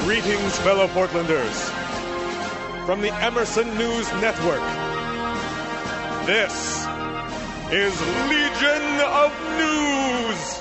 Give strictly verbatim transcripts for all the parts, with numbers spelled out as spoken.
Greetings, fellow Portlanders. From the Emerson News Network, this is Legion of News.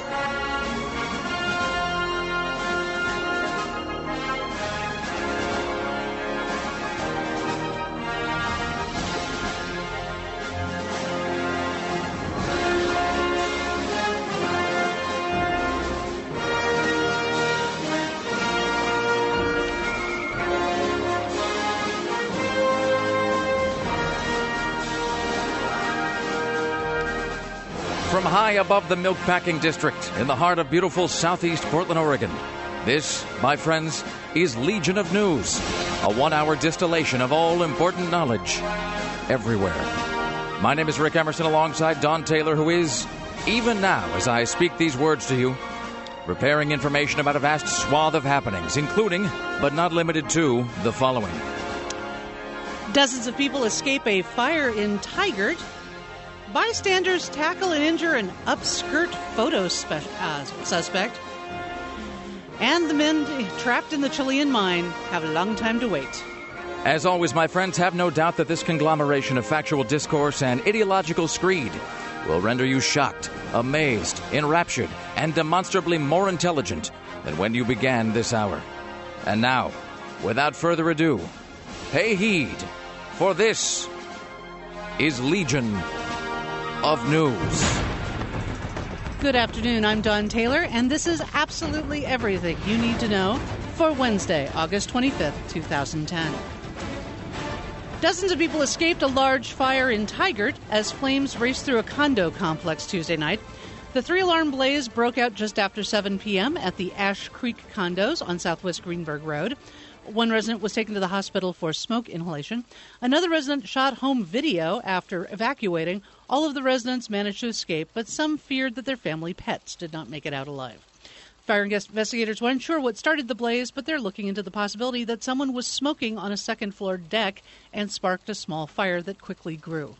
From high above the milk-packing district in the heart of beautiful southeast Portland, Oregon, this, my friends, is Legion of News, a one-hour distillation of all important knowledge everywhere. My name is Rick Emerson alongside Don Taylor, who is, even now as I speak these words to you, preparing information about a vast swath of happenings, including, but not limited to, the following. Dozens of people escape a fire in Tigard. Bystanders tackle and injure an upskirt photo spe- uh, suspect. And the men trapped in the Chilean mine have a long time to wait. As always, my friends, have no doubt that this conglomeration of factual discourse and ideological screed will render you shocked, amazed, enraptured, and demonstrably more intelligent than when you began this hour. And now, without further ado, pay heed, for this is Legion of News. Good afternoon, I'm Don Taylor, and this is absolutely everything you need to know for Wednesday, August twenty-fifth, twenty ten. Dozens of people escaped a large fire in Tigard as flames raced through a condo complex Tuesday night. The three-alarm blaze broke out just after seven p.m. at the Ash Creek condos on Southwest Greenberg Road. One resident was taken to the hospital for smoke inhalation. Another resident shot home video after evacuating. All of the residents managed to escape, but some feared that their family pets did not make it out alive. Fire investigators weren't sure what started the blaze, but they're looking into the possibility that someone was smoking on a second-floor deck and sparked a small fire that quickly grew.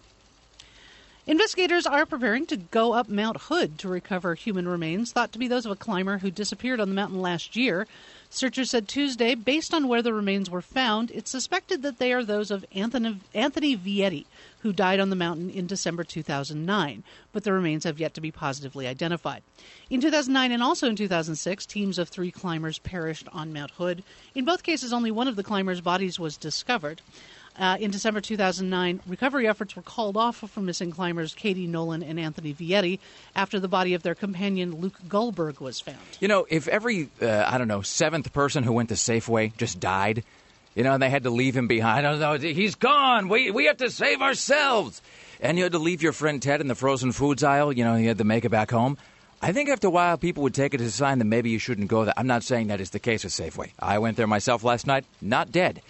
Investigators are preparing to go up Mount Hood to recover human remains thought to be those of a climber who disappeared on the mountain last year. Searchers said Tuesday, based on where the remains were found, it's suspected that they are those of Anthony, Anthony Vietti, who died on the mountain in December two thousand nine, but the remains have yet to be positively identified. In two thousand nine and also in two thousand six, teams of three climbers perished on Mount Hood. In both cases, only one of the climbers' bodies was discovered. Uh, in December two thousand nine, recovery efforts were called off for missing climbers Katie Nolan and Anthony Vietti after the body of their companion Luke Goldberg was found. You know, if every, uh, I don't know, seventh person who went to Safeway just died, you know, and they had to leave him behind, I don't know, he's gone, we, we have to save ourselves, and you had to leave your friend Ted in the frozen foods aisle, you know, you had to make it back home, I think after a while people would take it as a sign that maybe you shouldn't go there. I'm not saying that is the case with Safeway. I went there myself last night, not dead.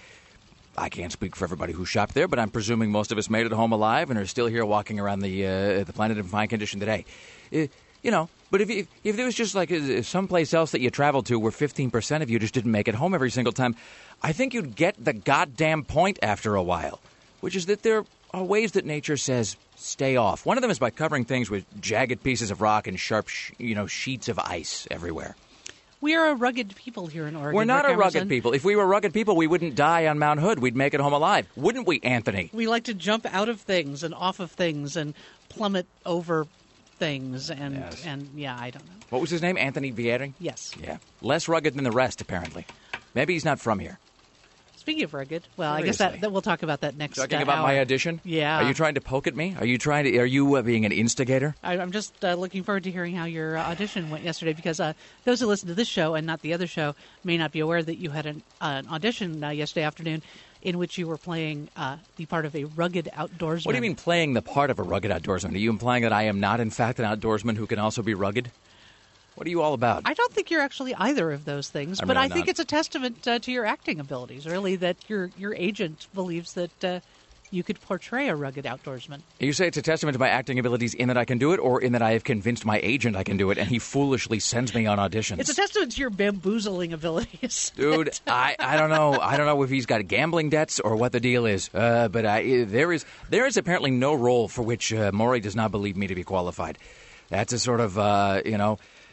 I can't speak for everybody who shopped there, but I'm presuming most of us made it home alive and are still here walking around the uh, the planet in fine condition today. Uh, you know, but if, if if there was just like uh, someplace else that you traveled to where fifteen percent of you just didn't make it home every single time, I think you'd get the goddamn point after a while, which is that there are ways that nature says stay off. One of them is by covering things with jagged pieces of rock and sharp, sh- you know, sheets of ice everywhere. We are a rugged people here in Oregon. We're not Rick a rugged Emerson. people. If we were rugged people, we wouldn't die on Mount Hood. We'd make it home alive. Wouldn't we, Anthony? We like to jump out of things and off of things and plummet over things. And, Yes. and yeah, I don't know. What was his name? Anthony Vietti? Yes. Yeah. Less rugged than the rest, apparently. Maybe he's not from here. Speaking of rugged, well, I guess that, that we'll talk about that next Talking uh, about hour. my audition? Yeah. Are you trying to poke at me? Are you trying to? Are you uh, being an instigator? I, I'm just uh, looking forward to hearing how your uh, audition went yesterday, because uh, those who listen to this show and not the other show may not be aware that you had an, uh, an audition uh, yesterday afternoon in which you were playing uh, the part of a rugged outdoorsman. What do you mean playing the part of a rugged outdoorsman? Are you implying that I am not, in fact, an outdoorsman who can also be rugged? What are you all about? I don't think you're actually either of those things, I'm but really I think not. it's a testament uh, to your acting abilities, really, that your your agent believes that uh, you could portray a rugged outdoorsman. You say it's a testament to my acting abilities in that I can do it, or in that I have convinced my agent I can do it, and he foolishly sends me on auditions? It's a testament to your bamboozling abilities. Dude, I, I don't know. I don't know if he's got gambling debts or what the deal is. Uh, but I, there is there is apparently no role for which uh, Maury does not believe me to be qualified. That's a sort of, uh, you know,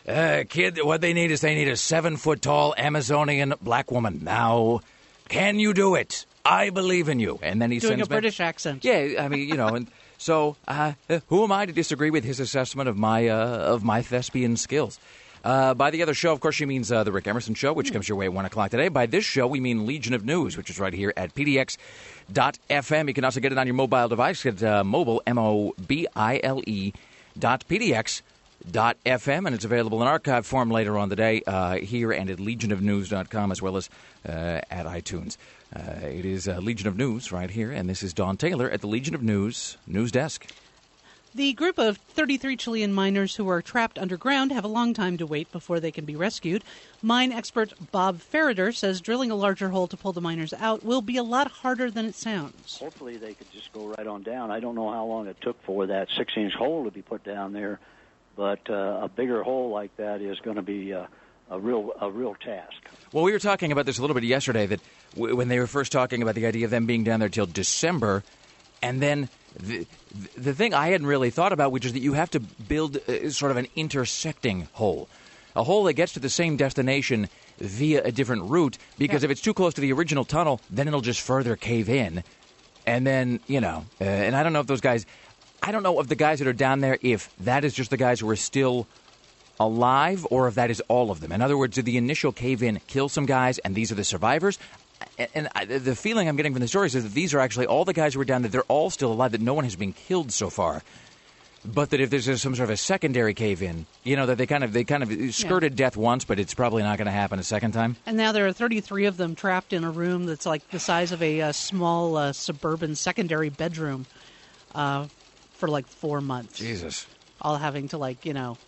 Uh, kid, what they need is they need a seven-foot-tall Amazonian black woman. Now, can you do it? I believe in you. And then he Doing sends a British accent. Yeah, I mean, you know, and so uh, who am I to disagree with his assessment of my uh, of my thespian skills? Uh, by the other show, of course, she means uh, the Rick Emerson Show, which comes your way at one o'clock today. By this show, we mean Legion of News, which is right here at P D X dot F M. You can also get it on your mobile device at uh, mobile, M O B I L E, dot P D X dot F M, and it's available in archive form later on the day uh, here and at legion of news dot com, as well as uh, at iTunes. Uh, it is uh, Legion of News right here, and this is Don Taylor at the Legion of News news desk. The group of thirty-three Chilean miners who are trapped underground have a long time to wait before they can be rescued. Mine expert Bob Ferreder says drilling a larger hole to pull the miners out will be a lot harder than it sounds. Hopefully they could just go right on down. I don't know how long it took for that six-inch hole to be put down there, but uh, a bigger hole like that is going to be uh, a real a real task. Well, we were talking about this a little bit yesterday, that w- when they were first talking about the idea of them being down there till December, and then the, the thing I hadn't really thought about, which is that you have to build uh, sort of an intersecting hole, a hole that gets to the same destination via a different route, because yeah. if it's too close to the original tunnel, then it'll just further cave in. And then, you know, uh, and I don't know if those guys, I don't know of the guys that are down there, if that is just the guys who are still alive or if that is all of them. In other words, did the initial cave-in kill some guys and these are the survivors? And I, the feeling I'm getting from the stories is that these are actually all the guys who were down there. They're all still alive, that no one has been killed so far. But that if there's some sort of a secondary cave-in, you know, that they kind of they kind of skirted yeah. death once, but it's probably not going to happen a second time. And now there are thirty-three of them trapped in a room that's like the size of a uh, small uh, suburban secondary bedroom uh, for like four months. Jesus. All having to, like, you know,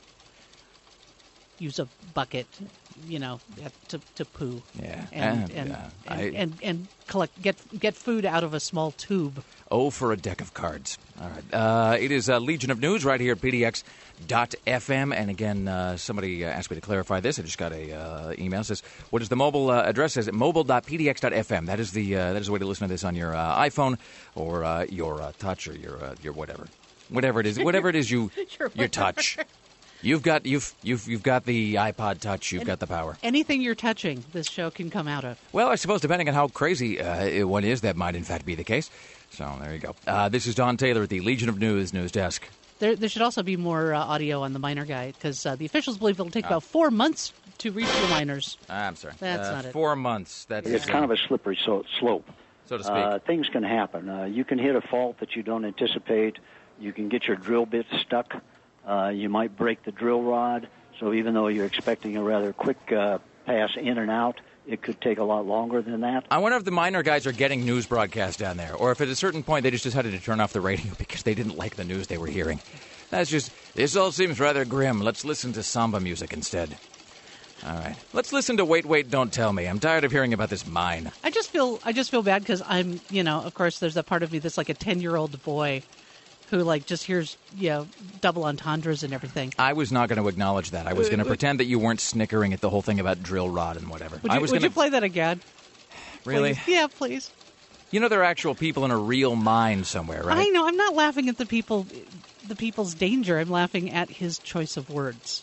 use a bucket, you know, to to poo. Yeah, and and and, yeah, and, I, and and collect get get food out of a small tube. Oh, for a deck of cards. All right. Uh, it is uh, Legion of News right here at P D X dot F M. And again, uh, somebody uh, asked me to clarify this. I just got a uh, email. It says, what is the mobile uh, address? It says mobile dot P D X dot F M. That is the uh, that is the way to listen to this on your uh, iPhone or uh, your uh, touch or your uh, your whatever, whatever it is, whatever it is you your touch. You've got you've you've you've got the iPod Touch. You've Any, got the power. Anything you're touching, this show can come out of. Well, I suppose depending on how crazy uh, one is, that might in fact be the case. So there you go. Uh, this is Don Taylor at the Legion of News news desk. There, there should also be more uh, audio on the miner guy, because uh, the officials believe it'll take oh. about four months to reach the miners. I'm sorry. That's uh, not it. Four months. That's it's uh, kind of a slippery so- slope, so to speak. Uh, things can happen. Uh, you can hit a fault that you don't anticipate. You can get your drill bit stuck. Uh, you might break the drill rod, so even though you're expecting a rather quick uh, pass in and out, it could take a lot longer than that. I wonder if the miner guys are getting news broadcasts down there, or if at a certain point they just decided to turn off the radio because they didn't like the news they were hearing. That's just, this all seems rather grim. Let's listen to samba music instead. All right. Let's listen to Wait, Wait, Don't Tell Me. I'm tired of hearing about this mine. I just feel I just feel bad because I'm, you know, of course there's that part of me that's like a ten-year-old boy who, like, just hears, you know, double entendres and everything. I was not going to acknowledge that. I was going to pretend that you weren't snickering at the whole thing about drill rod and whatever. Would you, I was would gonna... you play that again? Really? Please? Yeah, please. You know there are actual people in a real mine somewhere, right? I know. I'm not laughing at the people, the people's danger. I'm laughing at his choice of words.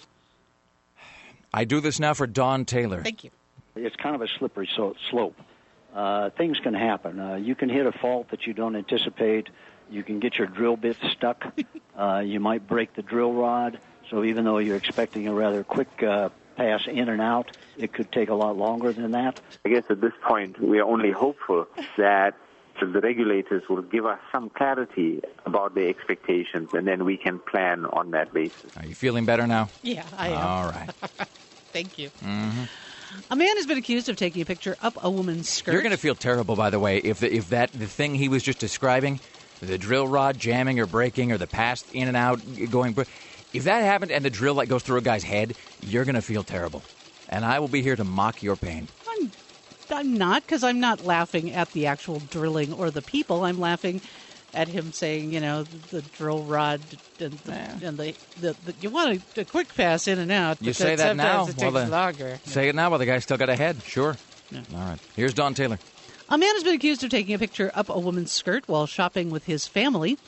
I do this now for Don Taylor. Thank you. It's kind of a slippery so- slope. Uh, things can happen. Uh, you can hit a fault that you don't anticipate. You can get your drill bit stuck. uh, you might break the drill rod. So even though you're expecting a rather quick uh, pass in and out, it could take a lot longer than that. I guess at this point we are only hopeful that the regulators will give us some clarity about their expectations, and then we can plan on that basis. Are you feeling better now? Yeah, I am. All right. Thank you. Mm-hmm. A man has been accused of taking a picture up a woman's skirt. You're going to feel terrible, by the way, if the, if that the thing he was just describing, the drill rod jamming or breaking or the pass in and out going, if that happened and the drill light goes through a guy's head, you're going to feel terrible. And I will be here to mock your pain. I'm, I'm not, because I'm not laughing at the actual drilling or the people. I'm laughing at him saying, you know, the, the drill rod and the, yeah. and the, the, the you want a, a quick pass in and out. You say that now. It takes well, the, longer. Say it now while the guy's still got a head. Sure. Yeah. All right. Here's Don Taylor. A man has been accused of taking a picture up a woman's skirt while shopping with his family.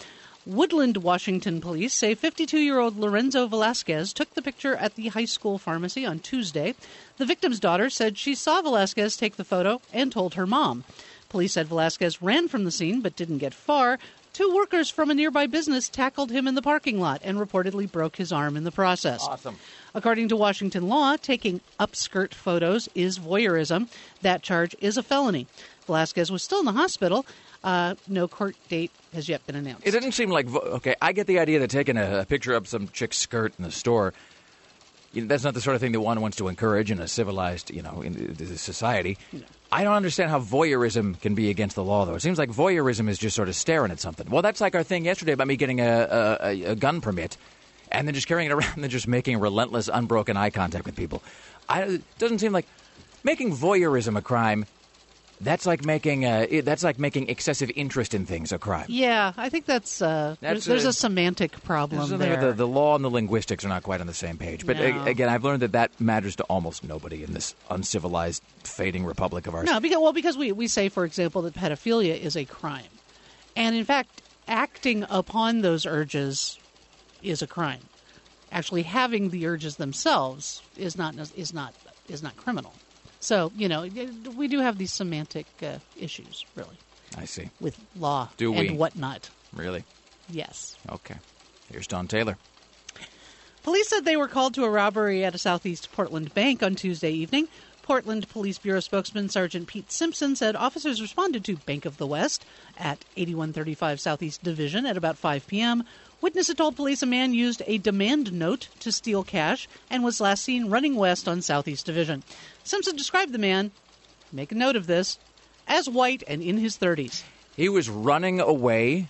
Woodland, Washington police say fifty-two-year-old Lorenzo Velasquez took the picture at the high school pharmacy on Tuesday. The victim's daughter said she saw Velasquez take the photo and told her mom. Police said Velasquez ran from the scene but didn't get far. Two workers from a nearby business tackled him in the parking lot and reportedly broke his arm in the process. Awesome. According to Washington law, taking upskirt photos is voyeurism. That charge is a felony. Velasquez was still in the hospital. Uh, no court date has yet been announced. It didn't seem like, vo- okay, I get the idea that taking a, a picture of some chick's skirt in the store, you know, that's not the sort of thing that one wants to encourage in a civilized, you know, in, in society. No. I don't understand how voyeurism can be against the law, though. It seems like voyeurism is just sort of staring at something. Well, that's like our thing yesterday about me getting a, a, a gun permit and then just carrying it around and then just making relentless, unbroken eye contact with people. I, it doesn't seem like making voyeurism a crime. That's like making uh, that's like making excessive interest in things a crime. Yeah, I think that's, uh, that's there's, there's a, a semantic problem there. The, the law and the linguistics are not quite on the same page. But no. a, again, I've learned that that matters to almost nobody in this uncivilized, fading republic of ours. No, because well, because we we say, for example, that pedophilia is a crime, and in fact, acting upon those urges is a crime. Actually, having the urges themselves is not is not is not criminal. So, you know, we do have these semantic uh, issues, really. I see. With law do and we? whatnot. Really? Yes. Okay. Here's Don Taylor. Police said they were called to a robbery at a Southeast Portland bank on Tuesday evening. Portland Police Bureau spokesman Sergeant Pete Simpson said officers responded to Bank of the West at eighty-one thirty-five Southeast Division at about five p.m. Witnesses told police a man used a demand note to steal cash and was last seen running west on Southeast Division. Simpson described the man, make a note of this, as white and in his thirties. He was running away?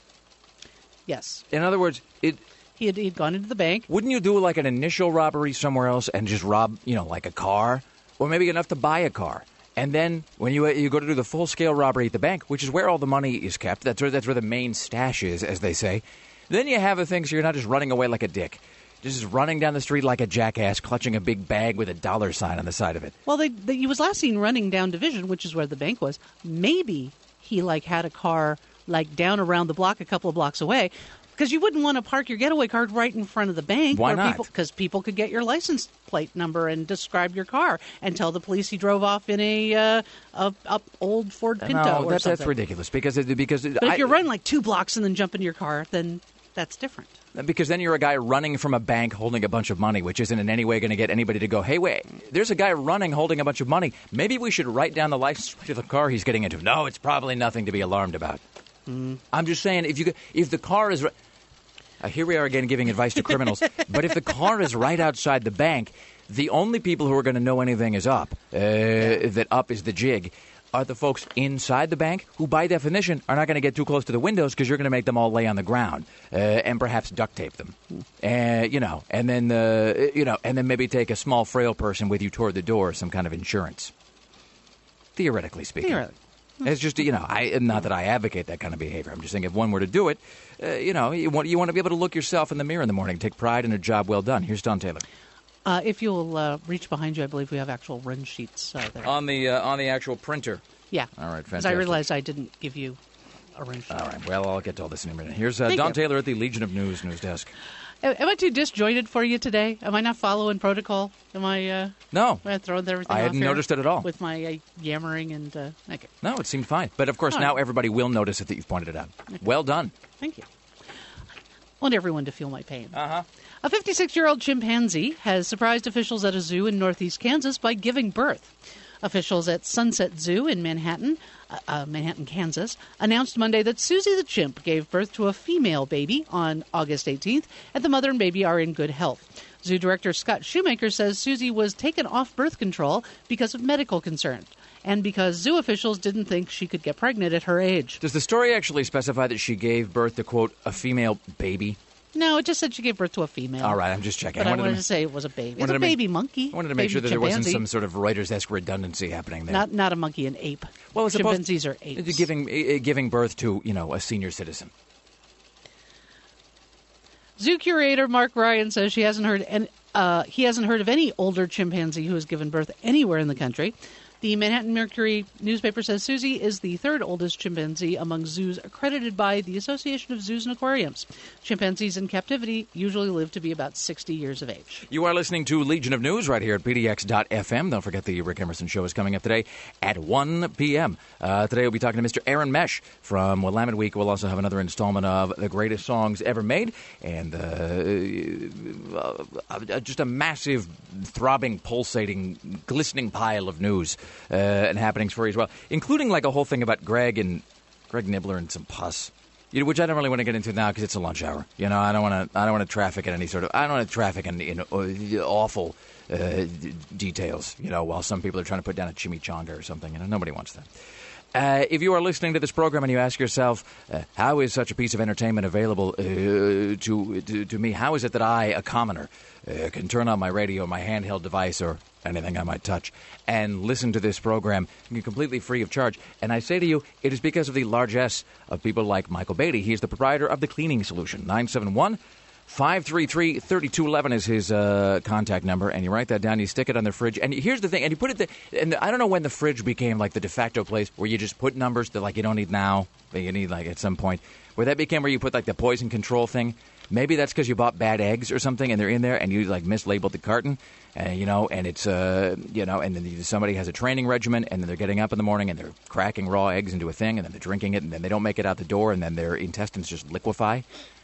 Yes. In other words, it... He had he'd gone into the bank. Wouldn't you do like an initial robbery somewhere else and just rob, you know, like a car? Or maybe enough to buy a car. And then when you you go to do the full-scale robbery at the bank, which is where all the money is kept, that's where, that's where the main stash is, as they say, then you have a thing so you're not just running away like a dick. Just running down the street like a jackass, clutching a big bag with a dollar sign on the side of it. Well, they, they, he was last seen running down Division, which is where the bank was. Maybe he, like, had a car, like, down around the block a couple of blocks away. Because you wouldn't want to park your getaway car right in front of the bank. Why not? Because people, people could get your license plate number and describe your car and tell the police he drove off in a, uh, a, a old Ford Pinto no, or that's, something. that's ridiculous. Because it, because it, but I, if you're running like two blocks and then jump into your car, then that's different. Because then you're a guy running from a bank holding a bunch of money, which isn't in any way going to get anybody to go, hey, wait, there's a guy running holding a bunch of money. Maybe we should write down the license plate of the car he's getting into. No, it's probably nothing to be alarmed about. Mm. I'm just saying, if you if the car is... Uh, here we are again giving advice to criminals. But if the car is right outside the bank, the only people who are going to know anything is up, uh, that up is the jig, are the folks inside the bank who, by definition, are not going to get too close to the windows because you're going to make them all lay on the ground uh, and perhaps duct tape them, uh, you know, and then uh, you know, and then maybe take a small, frail person with you toward the door, some kind of insurance. Theoretically speaking. Theoretically. It's just, you know, I not that I advocate that kind of behavior. I'm just saying if one were to do it, uh, you know, you want, you want to be able to look yourself in the mirror in the morning, take pride in a job well done. Here's Don Taylor. Uh, if you'll uh, reach behind you, I believe we have actual run sheets uh, there. On the uh, on the actual printer. Yeah. All right, fantastic. Because I realized I didn't give you a run sheet. All right, well, I'll get to all this in a minute. Here's uh, Thank Don you. Taylor at the Legion of News news desk. Am I too disjointed for you today? Am I not following protocol? Am I, uh, No. am I throwing everything I off hadn't here noticed it at all. with my uh, yammering and uh, okay. No, it seemed fine. But, of course, All now right. everybody will notice it that you've pointed it out. Okay. Well done. Thank you. I want everyone to feel my pain. Uh-huh. A fifty-six-year-old chimpanzee has surprised officials at a zoo in northeast Kansas by giving birth. Officials at Sunset Zoo in Manhattan, uh, uh, Manhattan, Kansas, announced Monday that Susie the chimp gave birth to a female baby on August eighteenth, and the mother and baby are in good health. Zoo director Scott Shoemaker says Susie was taken off birth control because of medical concerns and because zoo officials didn't think she could get pregnant at her age. Does the story actually specify that she gave birth to, quote, a female baby? No, it just said she gave birth to a female. All right, I'm just checking. But I wanted, to, to say it was a baby. It's wanted a to make- baby monkey. I wanted to make baby sure that there wasn't chimpanzee. some sort of Reuters-esque redundancy happening there. Not not a monkey, an ape. well, it's supposed- Chimpanzees are apes. Giving, uh, giving birth to, you know, a senior citizen. Zoo curator Mark Ryan says she hasn't heard any, uh, he hasn't heard of any older chimpanzee who has given birth anywhere in the country. The Manhattan Mercury newspaper says Susie is the third oldest chimpanzee among zoos accredited by the Association of Zoos and Aquariums. Chimpanzees in captivity usually live to be about sixty years of age. You are listening to Legion of News right here at P D X dot F M. Don't forget the Rick Emerson Show is coming up today at one p.m. Uh, today we'll be talking to Mister Aaron Mesh from Willamette Week. We'll also have another installment of The Greatest Songs Ever Made, and uh, uh, just a massive, throbbing, pulsating, glistening pile of news uh, and happenings for you as well, including like a whole thing about Greg and Greg Nibbler and some pus. You know, which I don't really want to get into now because it's a lunch hour. You know, I don't want to. I don't want to traffic in any sort of. I don't want to traffic in, in uh, awful uh, d- details. You know, while some people are trying to put down a chimichanga or something. You know, nobody wants that. Uh, if you are listening to this program and you ask yourself, uh, how is such a piece of entertainment available uh, to, to to me? How is it that I, a commoner, uh, can turn on my radio, my handheld device, or anything I might touch, and listen to this program completely free of charge? And I say to you, it is because of the largesse of people like Michael Beatty. He is the proprietor of The Cleaning Solution. nine seven one, five three three, three two one one is his uh, contact number, and you write that down, you stick it on the fridge, and here's the thing, and you put it, the, and I don't know when the fridge became like the de facto place where you just put numbers that like you don't need now, but you need like at some point, where that became where you put like the poison control thing. Maybe that's because you bought bad eggs or something, and they're in there, and you like mislabeled the carton, and you know, and it's uh, you know, and then somebody has a training regimen, and then they're getting up in the morning and they're cracking raw eggs into a thing, and then they're drinking it, and then they don't make it out the door, and then their intestines just liquefy.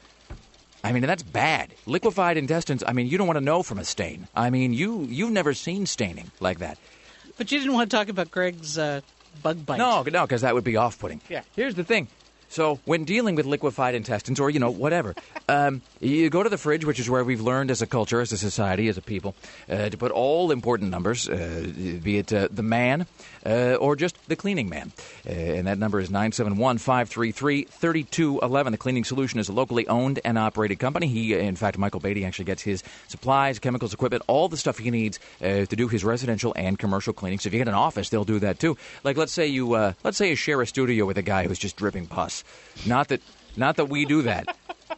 I mean, and that's bad. Liquefied intestines, I mean, you don't want to know from a stain. I mean, you, you've never seen staining like that. But you didn't want to talk about Greg's uh, bug bite. No, no, because that would be off-putting. Yeah. Here's the thing. So when dealing with liquefied intestines or, you know, whatever, um, you go to the fridge, which is where we've learned as a culture, as a society, as a people, uh, to put all important numbers, uh, be it uh, the man uh, or just the cleaning man. Uh, and that number is nine seven one, five three three, three two one one. The Cleaning Solution is a locally owned and operated company. He, in fact, Michael Beatty actually gets his supplies, chemicals, equipment, all the stuff he needs uh, to do his residential and commercial cleaning. So if you get an office, they'll do that too. Like, let's say you, uh, let's say you share a studio with a guy who's just dripping pus. Not that, not that we do that.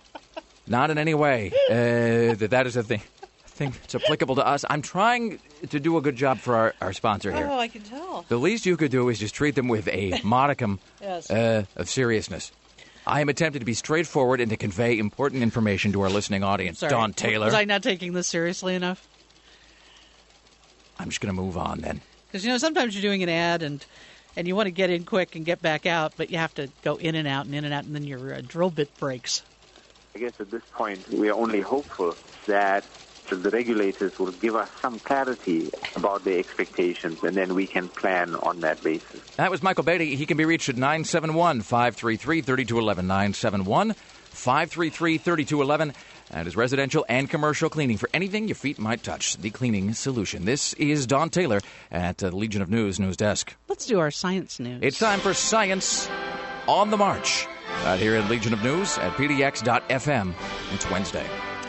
Not in any way. Uh, that that is a thing, thing that's applicable to us. I'm trying to do a good job for our, our sponsor here. Oh, I can tell. The least you could do is just treat them with a modicum Yes. uh, of seriousness. I am attempting to be straightforward and to convey important information to our listening audience. Sorry. Don Taylor. Was I not taking this seriously enough? I'm just going to move on then. Because, you know, sometimes you're doing an ad and and you want to get in quick and get back out, but you have to go in and out and in and out, and then your uh, drill bit breaks. I guess at this point, we are only hopeful that the regulators will give us some clarity about their expectations, and then we can plan on that basis. That was Michael Beatty. He can be reached at nine seven one, five three three, three two one one, nine seven one, five three three, three two one one. That is residential and commercial cleaning for anything your feet might touch. The Cleaning Solution. This is Don Taylor at uh, Legion of News News Desk. Let's do our science news. It's time for Science on the March. Right here at Legion of News at P D X dot F M. It's Wednesday.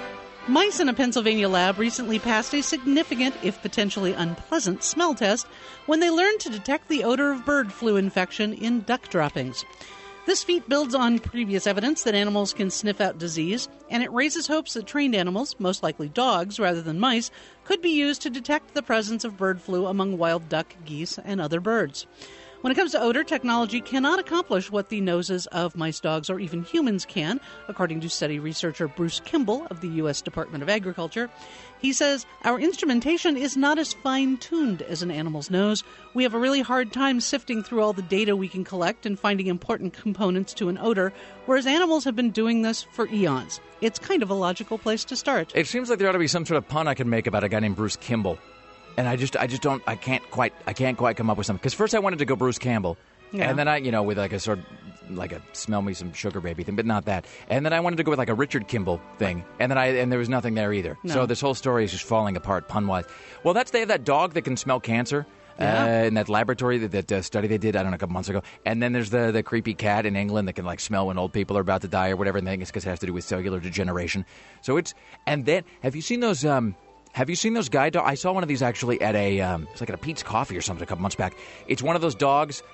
Mice in a Pennsylvania lab recently passed a significant, if potentially unpleasant, smell test when they learned to detect the odor of bird flu infection in duck droppings. This feat builds on previous evidence that animals can sniff out disease, and it raises hopes that trained animals, most likely dogs rather than mice, could be used to detect the presence of bird flu among wild duck, geese, and other birds. When it comes to odor, technology cannot accomplish what the noses of mice, dogs, or even humans can, according to study researcher Bruce Kimball of the U S Department of Agriculture. He says, our instrumentation is not as fine-tuned as an animal's nose. We have a really hard time sifting through all the data we can collect and finding important components to an odor, whereas animals have been doing this for eons. It's kind of a logical place to start. It seems like there ought to be some sort of pun I can make about a guy named Bruce Kimball. And I just, I just don't, I can't quite, I can't quite come up with something. Because first I wanted to go Bruce Campbell, Yeah. and then I, you know, with like a sort of, like a smell me some sugar baby thing, but not that. And then I wanted to go with like a Richard Kimball thing, and then I, and there was nothing there either. No. So this whole story is just falling apart pun wise. Well, that's they have that dog that can smell cancer. Yeah. Uh, in that laboratory, that, that uh, study they did, I don't know, a couple months ago. And then there's the, the creepy cat in England that can, like, smell when old people are about to die or whatever, and I think it's because it has to do with cellular degeneration. So it's, and then, have you seen those, um, have you seen those guide dogs? I saw one of these actually at a, um, it's like at a Pete's Coffee or something a couple months back. It's one of those dogs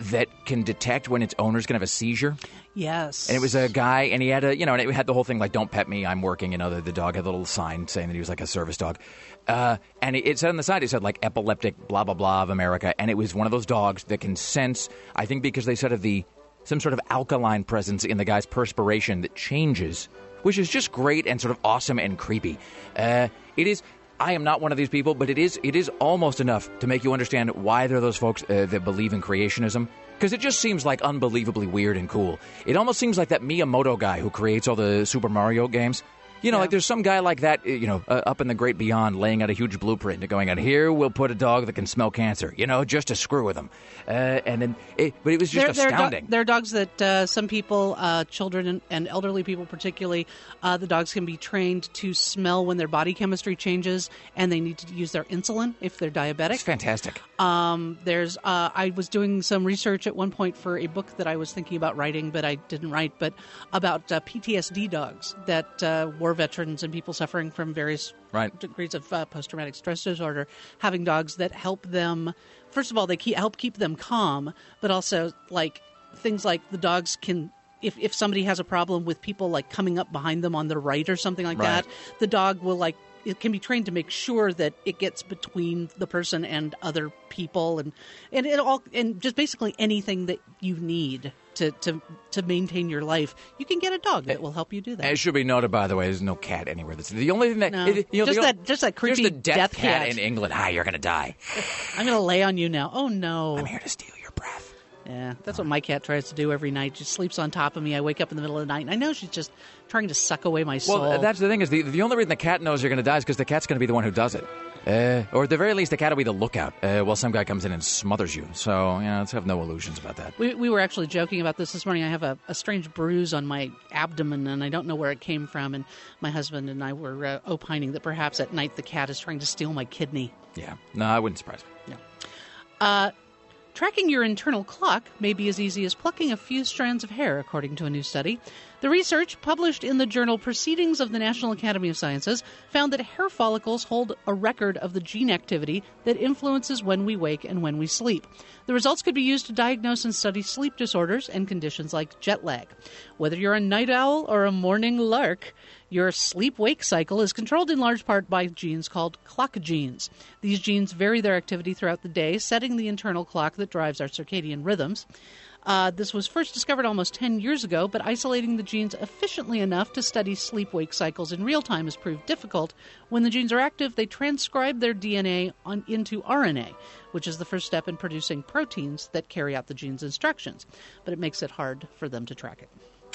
that can detect when its owner's going to have a seizure. Yes. And it was a guy, and he had a, you know, and it had the whole thing like, don't pet me, I'm working. You know, the, the dog had a little sign saying that he was like a service dog. Uh, and it, it said on the side, it said like epileptic blah, blah, blah of America. And it was one of those dogs that can sense, I think because they said of the, some sort of alkaline presence in the guy's perspiration that changes, which is just great and sort of awesome and creepy. Uh, it is... I am not one of these people, but it is it is almost enough to make you understand why there are those folks uh, that believe in creationism. Because it just seems like unbelievably weird and cool. It almost seems like that Miyamoto guy who creates all the Super Mario games. You know, Yeah. like there's some guy like that, you know, uh, up in the great beyond, laying out a huge blueprint and going, out here we'll put a dog that can smell cancer, you know, just to screw with him. Uh, and then, it, but it was just There- there are do- astounding. There are dogs that uh, some people, uh, children and, and elderly people particularly, uh, the dogs can be trained to smell when their body chemistry changes and they need to use their insulin if they're diabetic. It's fantastic. Um, there's, uh, I was doing some research at one point for a book that I was thinking about writing, but I didn't write, but about uh, P T S D dogs that uh, war veterans and people suffering from various Right. degrees of uh, post-traumatic stress disorder, having dogs that help them. First of all, they keep, help keep them calm, but also like things like the dogs can. If, if somebody has a problem with people like coming up behind them on the right or something like Right. that, the dog will like it can be trained to make sure that it gets between the person and other people, and and it all and just basically anything that you need to to to maintain your life, you can get a dog that will help you do that. And it should be noted, by the way, there's no cat anywhere. That's the only thing that No. it- you know, Just the, that- just that creepy There's the death, death cat, cat. in England. Ah, you're gonna die. I'm going to lay on you now. Oh no! I'm here to steal your breath. Yeah, that's what my cat tries to do every night. She sleeps on top of me. I wake up in the middle of the night, and I know she's just trying to suck away my soul. Well, that's the thing is the the only reason the cat knows you're gonna die is because the cat's gonna be the one who does it. Uh, or at the very least, the cat will be the lookout uh, while some guy comes in and smothers you. So, you know, let's have no illusions about that. We, we were actually joking about this this morning. I have a, a strange bruise on my abdomen, and I don't know where it came from. And my husband and I were uh, opining that perhaps at night the cat is trying to steal my kidney. Yeah. No, I wouldn't surprise me. No. Uh, tracking your internal clock may be as easy as plucking a few strands of hair, according to a new study. The research, published in the journal Proceedings of the National Academy of Sciences, found that hair follicles hold a record of the gene activity that influences when we wake and when we sleep. The results could be used to diagnose and study sleep disorders and conditions like jet lag. Whether you're a night owl or a morning lark, your sleep-wake cycle is controlled in large part by genes called clock genes. These genes vary their activity throughout the day, setting the internal clock that drives our circadian rhythms. Uh, this was first discovered almost ten years ago, but isolating the genes efficiently enough to study sleep-wake cycles in real time has proved difficult. When the genes are active, they transcribe their D N A on, into R N A, which is the first step in producing proteins that carry out the gene's instructions. But it makes it hard for them to track it.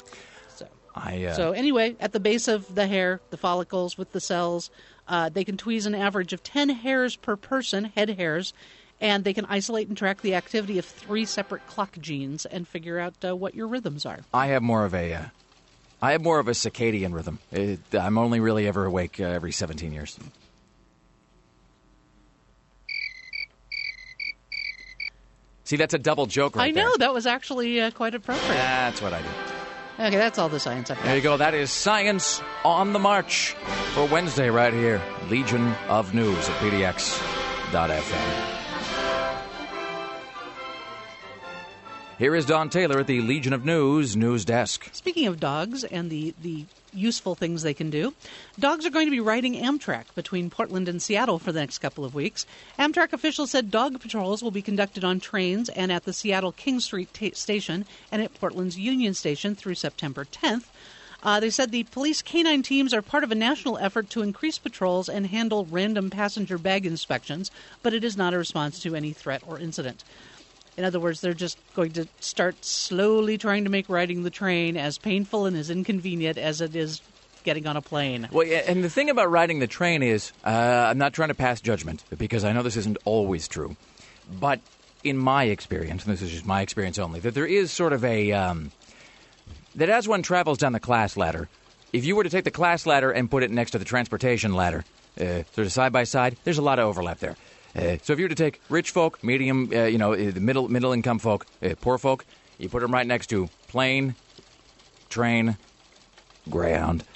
So, I, uh, so anyway, at the base of the hair, the follicles with the cells, uh, they can tweeze an average of ten hairs per person, head hairs, and they can isolate and track the activity of three separate clock genes and figure out uh, what your rhythms are. I have more of a, uh, I have more of a circadian rhythm. It, I'm only really ever awake uh, every seventeen years. See, that's a double joke right I know, there. that was actually uh, quite appropriate. That's what I do. Okay, that's all the science I've got. There you go. That is Science on the March for Wednesday right here. Legion of News at P D X dot F M. Here is Don Taylor at the Legion of News news desk. Speaking of dogs and the, the useful things they can do, dogs are going to be riding Amtrak between Portland and Seattle for the next couple of weeks. Amtrak officials said dog patrols will be conducted on trains and at the Seattle King Street t- station and at Portland's Union Station through September tenth. Uh, they said the police canine teams are part of a national effort to increase patrols and handle random passenger bag inspections, but it is not a response to any threat or incident. In other words, they're just going to start slowly trying to make riding the train as painful and as inconvenient as it is getting on a plane. Well, yeah, and the thing about riding the train is, uh, I'm not trying to pass judgment, because I know this isn't always true, but in my experience, and this is just my experience only, that there is sort of a, um, that as one travels down the class ladder, if you were to take the class ladder and put it next to the transportation ladder, uh, sort of side by side, there's a lot of overlap there. Uh, so if you were to take rich folk, medium, uh, you know, uh, the middle middle income folk, uh, poor folk, you put them right next to plane, train, Greyhound.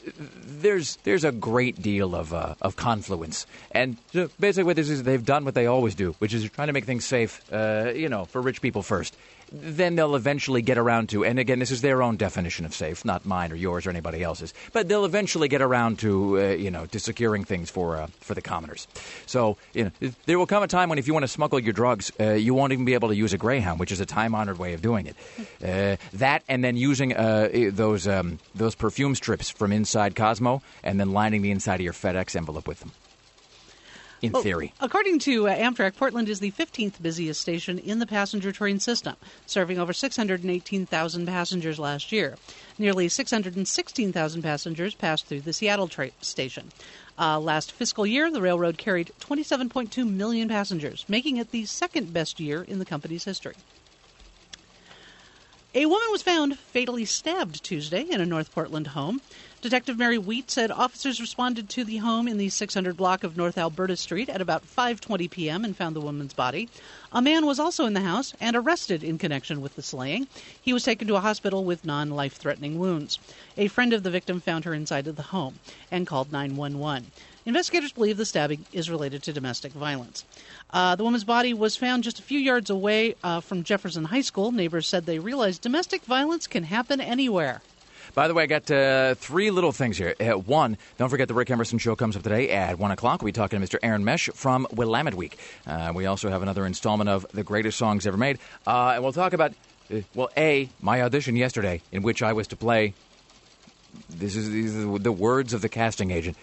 there's there's a great deal of uh, of confluence, and so basically what this is, they've done what they always do, which is trying to make things safe, uh, you know, for rich people first. Then they'll eventually get around to, and again, this is their own definition of safe, not mine or yours or anybody else's, but they'll eventually get around to, uh, you know, to securing things for uh, for the commoners. So, you know, there will come a time when if you want to smuggle your drugs, uh, you won't even be able to use a Greyhound, which is a time-honored way of doing it. Uh, that and then using uh, those um, those perfume strips from inside Cosmo and then lining the inside of your FedEx envelope with them. In well, theory. According to uh, Amtrak, Portland is the fifteenth busiest station in the passenger train system, serving over six hundred eighteen thousand passengers last year. Nearly six hundred sixteen thousand passengers passed through the Seattle tra- station. Uh, last fiscal year, the railroad carried twenty-seven point two million passengers, making it the second best year in the company's history. A woman was found fatally stabbed Tuesday in a North Portland home. Detective Mary Wheat said officers responded to the home in the six hundred block of North Alberta Street at about five twenty p.m. and found the woman's body. A man was also in the house and arrested in connection with the slaying. He was taken to a hospital with non-life-threatening wounds. A friend of the victim found her inside of the home and called nine one one. Investigators believe the stabbing is related to domestic violence. Uh, the woman's body was found just a few yards away uh, from Jefferson High School. Neighbors said they realized domestic violence can happen anywhere. By the way, I got uh, three little things here. Uh, one, don't forget the Rick Emerson Show comes up today at one o'clock. We'll be talking to Mister Aaron Mesh from Willamette Week. Uh, we also have another installment of The Greatest Songs Ever Made. Uh, and we'll talk about, uh, well, A, my audition yesterday, in which I was to play, this is, these are the words of the casting agent,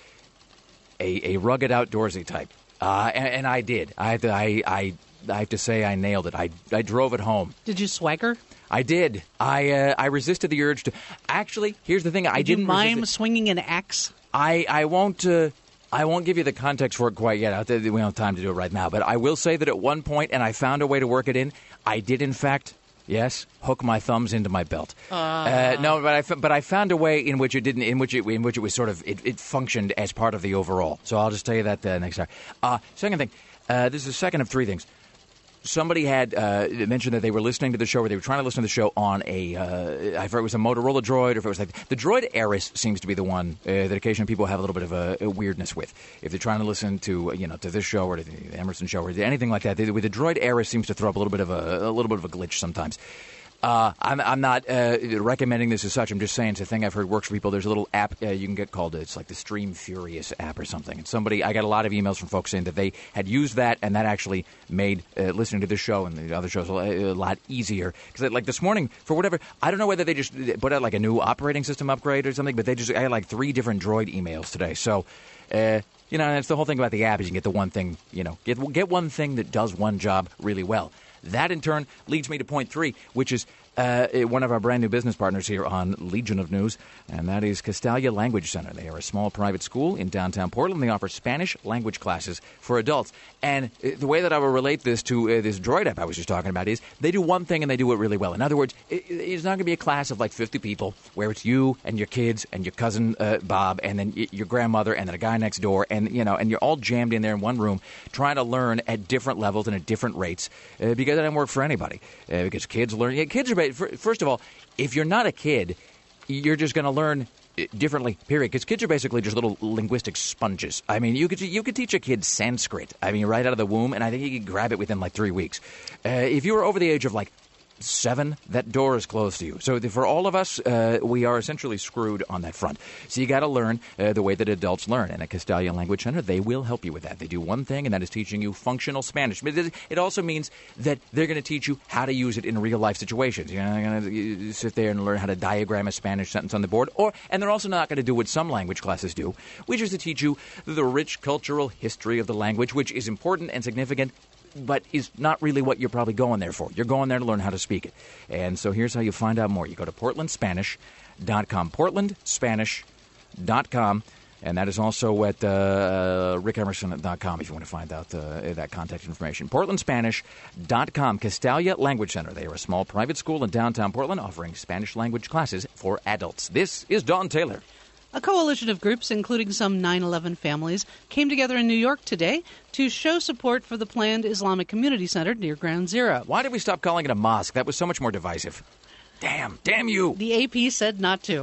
a, a rugged outdoorsy type. Uh, and, and I did. I, have to, I, I, I have to say I nailed it. I, I drove it home. Did you swagger? I did. I uh, I resisted the urge to. Actually, here's the thing. I Did didn't you mime resist it. swinging an axe? I I won't. Uh, I won't give you the context for it quite yet. We don't have time to do it right now. But I will say that at one point, and I found a way to work it in. I did, in fact, yes, hook my thumbs into my belt. Uh, uh, no, but I but I found a way in which it didn't. In which it in which it was sort of it, it functioned as part of the overall. So I'll just tell you that uh, next time. Uh, second thing. Uh, this is the second of three things. Somebody had uh, mentioned that they were listening to the show, or they were trying to listen to the show on a, uh, I forget it was a Motorola Droid, or if it was like, the Droid Aris seems to be the one uh, that occasionally people have a little bit of a, a weirdness with. If they're trying to listen to, you know, to this show or to the Emerson Show or anything like that, they, with the Droid Aris seems to throw up a little bit of a, a little bit of a glitch sometimes. Uh, I'm, I'm not uh, recommending this as such. I'm just saying it's a thing I've heard works for people. There's a little app uh, you can get called, it's like the Stream Furious app or something. And somebody, I got a lot of emails from folks saying that they had used that, and that actually made uh, listening to this show and the other shows a, a lot easier. Because like this morning, for whatever, I don't know whether they just put out like a new operating system upgrade or something, but they just, I had like three different Droid emails today. So, uh, you know, and that's the whole thing about the app is you can get the one thing, you know, get get one thing that does one job really well. That, in turn, leads me to point three, which is uh, one of our brand new business partners here on Legion of News, and that is Castalia Language Center. They are a small private school in downtown Portland. They offer Spanish language classes for adults. And uh, the way that I will relate this to uh, this Droid app I was just talking about is they do one thing and they do it really well. In other words, it, it's not going to be a class of like fifty people where it's you and your kids and your cousin uh, Bob and then y- your grandmother and then a guy next door, and you know, and you're all jammed in there in one room trying to learn at different levels and at different rates uh, because that doesn't work for anybody. Uh, because kids learn. Yeah, kids are first of all, if you're not a kid, you're just going to learn differently, period. Because kids are basically just little linguistic sponges. I mean, you could you could teach a kid Sanskrit, I mean, right out of the womb, and I think you could grab it within like three weeks. Uh, if you were over the age of like seven, that door is closed to you. So for all of us, uh, we are essentially screwed on that front. So you got to learn uh, the way that adults learn. And at Castalia Language Center, they will help you with that. They do one thing, and that is teaching you functional Spanish. But it also means that they're going to teach you how to use it in real-life situations. You're not going to sit there and learn how to diagram a Spanish sentence on the board. Or, and they're also not going to do what some language classes do, which is to teach you the rich cultural history of the language, which is important and significant, but is not really what you're probably going there for. You're going there to learn how to speak it. And so here's how you find out more. You go to portland spanish dot com, portland spanish dot com, and that is also at uh, rick emerson dot com if you want to find out uh, that contact information. portland spanish dot com, Castalia Language Center. They are a small private school in downtown Portland offering Spanish language classes for adults. This is Don Taylor. A coalition of groups, including some nine eleven families, came together in New York today to show support for the planned Islamic Community Center near Ground Zero. Why did we stop calling it a mosque? That was so much more divisive. Damn. Damn you. The A P said not to.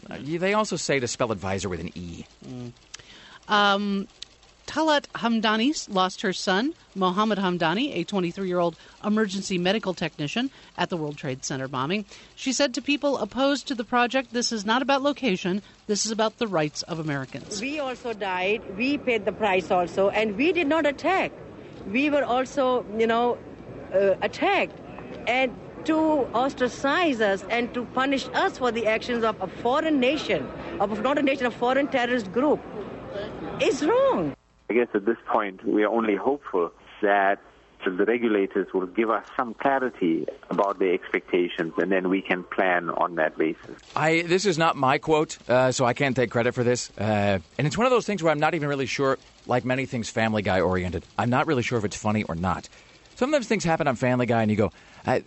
Uh, they also say to spell advisor with an E. Mm. Um, Talat Hamdani lost her son, Mohammed Hamdani, a twenty-three-year-old emergency medical technician at the World Trade Center bombing. She said to people opposed to the project, this is not about location, this is about the rights of Americans. We also died, we paid the price also, and we did not attack. We were also, you know, uh, attacked. And to ostracize us and to punish us for the actions of a foreign nation, of not a nation, a foreign terrorist group, is wrong. I guess at this point, we are only hopeful that the regulators will give us some clarity about their expectations, and then we can plan on that basis. I This is not my quote, uh, so I can't take credit for this. Uh, and it's one of those things where I'm not even really sure, like many things Family Guy-oriented, I'm not really sure if it's funny or not. Sometimes things happen on Family Guy, and you go, I,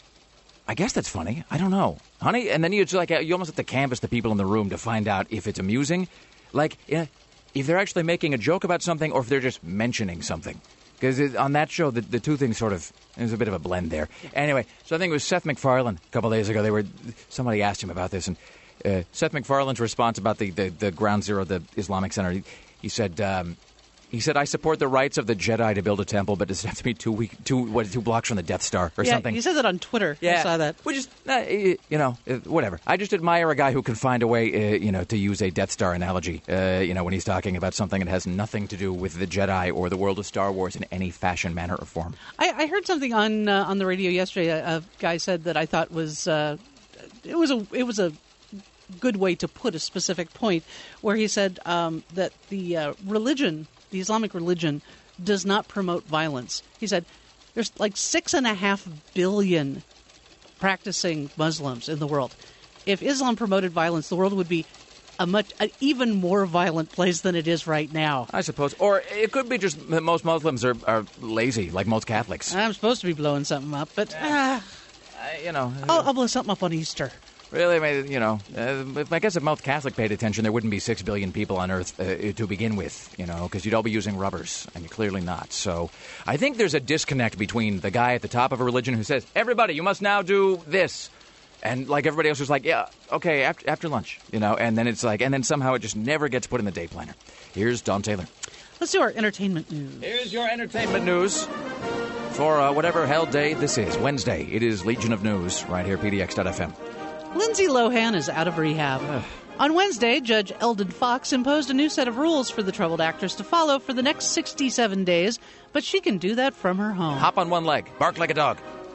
I guess that's funny. I don't know. Honey? And then you, it's like, you almost have to canvass the people in the room to find out if it's amusing. Like, yeah. If they're actually making a joke about something or if they're just mentioning something. Because on that show, the, the two things sort of, there's a bit of a blend there. Anyway, so I think it was Seth MacFarlane a couple days ago. They were Somebody asked him about this, and uh, Seth MacFarlane's response about the, the, the Ground Zero, the Islamic Center, he, he said, um, he said, I support the rights of the Jedi to build a temple, but does it have to be two week, two what, two blocks from the Death Star or yeah, something? He said that on Twitter. Yeah, I saw that. Which is, uh, you know, uh, whatever. I just admire a guy who can find a way, uh, you know, to use a Death Star analogy, uh, you know, when he's talking about something that has nothing to do with the Jedi or the world of Star Wars in any fashion, manner, or form. I, I heard something on uh, on the radio yesterday. A, a guy said that I thought was uh, it was a it was a good way to put a specific point, where he said um, that the uh, religion. The Islamic religion does not promote violence. He said there's like six and a half billion practicing Muslims in the world. If Islam promoted violence, the world would be a much, an even more violent place than it is right now. I suppose. Or it could be just that most Muslims are, are lazy, like most Catholics. I'm supposed to be blowing something up, but uh, uh, you know, I'll, I'll blow something up on Easter. Really, I mean, you know, uh, if, I guess if most Catholic paid attention, there wouldn't be six billion people on Earth uh, to begin with, you know, because you'd all be using rubbers, and you're clearly not. So I think there's a disconnect between the guy at the top of a religion who says, everybody, you must now do this, and like everybody else who's like, yeah, okay, after, after lunch, you know, and then it's like, and then somehow it just never gets put in the day planner. Here's Don Taylor. Let's do our entertainment news. Here's your entertainment news for uh, whatever hell day this is. Wednesday. It is Legion of News right here, P D X dot F M. Lindsay Lohan is out of rehab. Ugh. On Wednesday, Judge Eldon Fox imposed a new set of rules for the troubled actress to follow for the next sixty-seven days, but she can do that from her home. Hop on one leg, bark like a dog.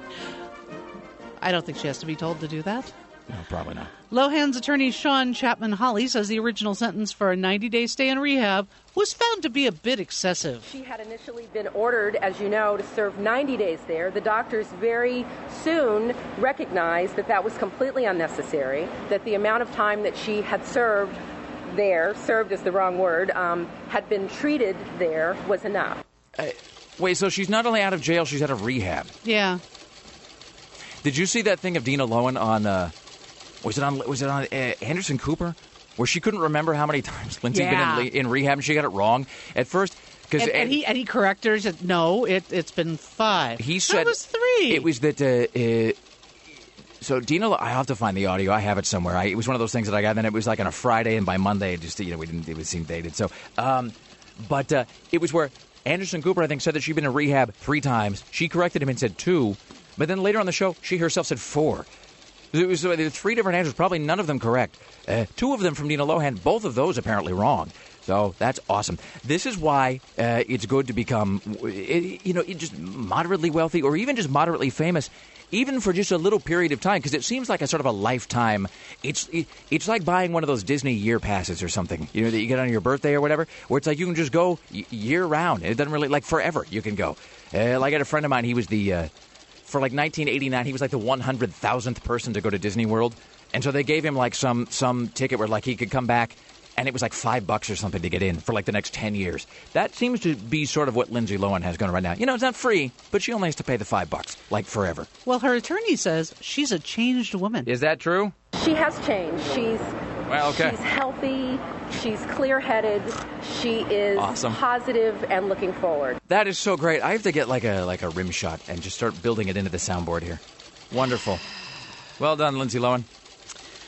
I don't think she has to be told to do that. No, probably not. Lohan's attorney Sean Chapman-Holly says the original sentence for a ninety-day stay in rehab was found to be a bit excessive. She had initially been ordered, as you know, to serve ninety days there. The doctors very soon recognized that that was completely unnecessary, that the amount of time that she had served there, served is the wrong word, um, had been treated there was enough. Uh, wait, so she's not only out of jail, she's out of rehab. Yeah. Did you see that thing of Dina Lohan on... Uh, Was it on Was it on uh, Anderson Cooper, where she couldn't remember how many times Lindsay had yeah. been in, in rehab and she got it wrong at first? And, and, and he and he corrected her. He said, "No, it it's been five." He said it was three. It was that. Uh, uh, so Dina, I have to find the audio. I have it somewhere. I, it was one of those things that I got. And then it was like on a Friday, and by Monday, it just you know we didn't. It was seemed dated. So, um, but uh, it was where Anderson Cooper, I think, said that she'd been in rehab three times. She corrected him and said two, but then later on the show, she herself said four. It was, there were three different answers, probably none of them correct. Uh, two of them from Dina Lohan, both of those apparently wrong. So that's awesome. This is why uh, it's good to become, you know, just moderately wealthy or even just moderately famous, even for just a little period of time, because it seems like a sort of a lifetime. It's it, it's like buying one of those Disney year passes or something, you know, that you get on your birthday or whatever, where it's like you can just go year round. It doesn't really, like forever you can go. Uh, like I had a friend of mine, he was the... Uh, For like nineteen eighty-nine, he was like the one hundred thousandth person to go to Disney World. And so they gave him like some some ticket where like he could come back, and it was like five bucks or something to get in for like the next ten years. That seems to be sort of what Lindsay Lohan has going right now. You know, it's not free, but she only has to pay the five bucks, like forever. Well, her attorney says she's a changed woman. Is that true? She has changed. She's well, okay. She's healthy. She's clear-headed. She is awesome. Positive and looking forward. That is so great. I have to get like a like a rim shot and just start building it into the soundboard here. Wonderful. Well done, Lindsay Lohan.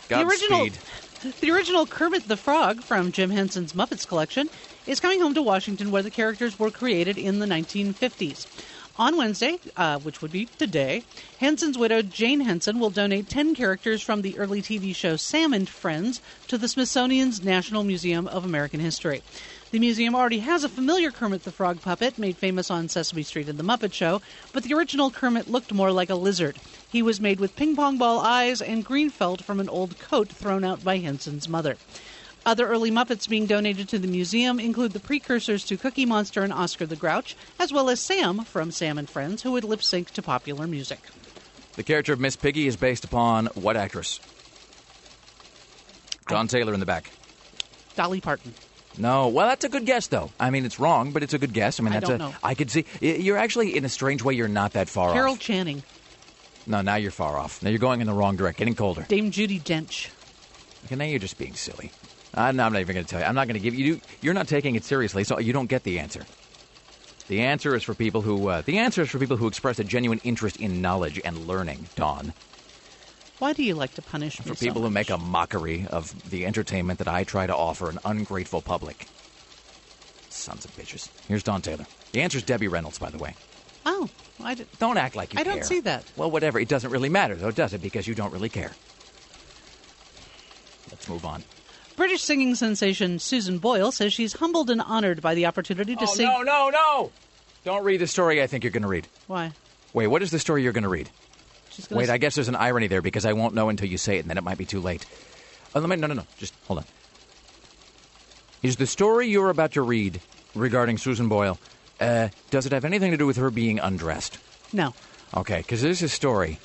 The original, Godspeed. the original Kermit the Frog from Jim Henson's Muppets collection is coming home to Washington, where the characters were created in the nineteen fifties. On Wednesday, uh, which would be today, Henson's widow, Jane Henson, will donate ten characters from the early T V show Sam and Friends to the Smithsonian's National Museum of American History. The museum already has a familiar Kermit the Frog puppet made famous on Sesame Street and The Muppet Show, but the original Kermit looked more like a lizard. He was made with ping-pong ball eyes and green felt from an old coat thrown out by Henson's mother. Other early Muppets being donated to the museum include the precursors to Cookie Monster and Oscar the Grouch, as well as Sam from Sam and Friends, who would lip-sync to popular music. The character of Miss Piggy is based upon what actress? Don I... Taylor in the back. Dolly Parton. No. Well, that's a good guess, though. I mean, it's wrong, but it's a good guess. I mean, I that's don't a, know. I could see. You're actually, in a strange way, you're not that far Carol off. Channing. No, now you're far off. Now you're going in the wrong direction. Getting colder. Dame Judi Dench. Okay, now you're just being silly. I'm not, I'm not even going to tell you. I'm not going to give you. You're not taking it seriously, so you don't get the answer. The answer is for people who. Uh, the answer is for people who express a genuine interest in knowledge and learning. Dawn. Why do you like to punish me For so people who much? make a mockery of the entertainment that I try to offer an ungrateful public. Sons of bitches. Here's Don Taylor. The answer is Debbie Reynolds, by the way. Oh, I did. Don't act like you I care. don't see that. Well, whatever. It doesn't really matter, though, does it? Because you don't really care. Let's move on. British singing sensation Susan Boyle says she's humbled and honored by the opportunity to oh, sing. no, no, no! Don't read the story I think you're going to read. Why? Wait, what is the story you're going to read? She's gonna Wait, s- I guess there's an irony there because I won't know until you say it, and then it might be too late. Oh, let me, no, no, no. Just hold on. Is the story you're about to read regarding Susan Boyle, uh, does it have anything to do with her being undressed? No. Okay, because there's a story.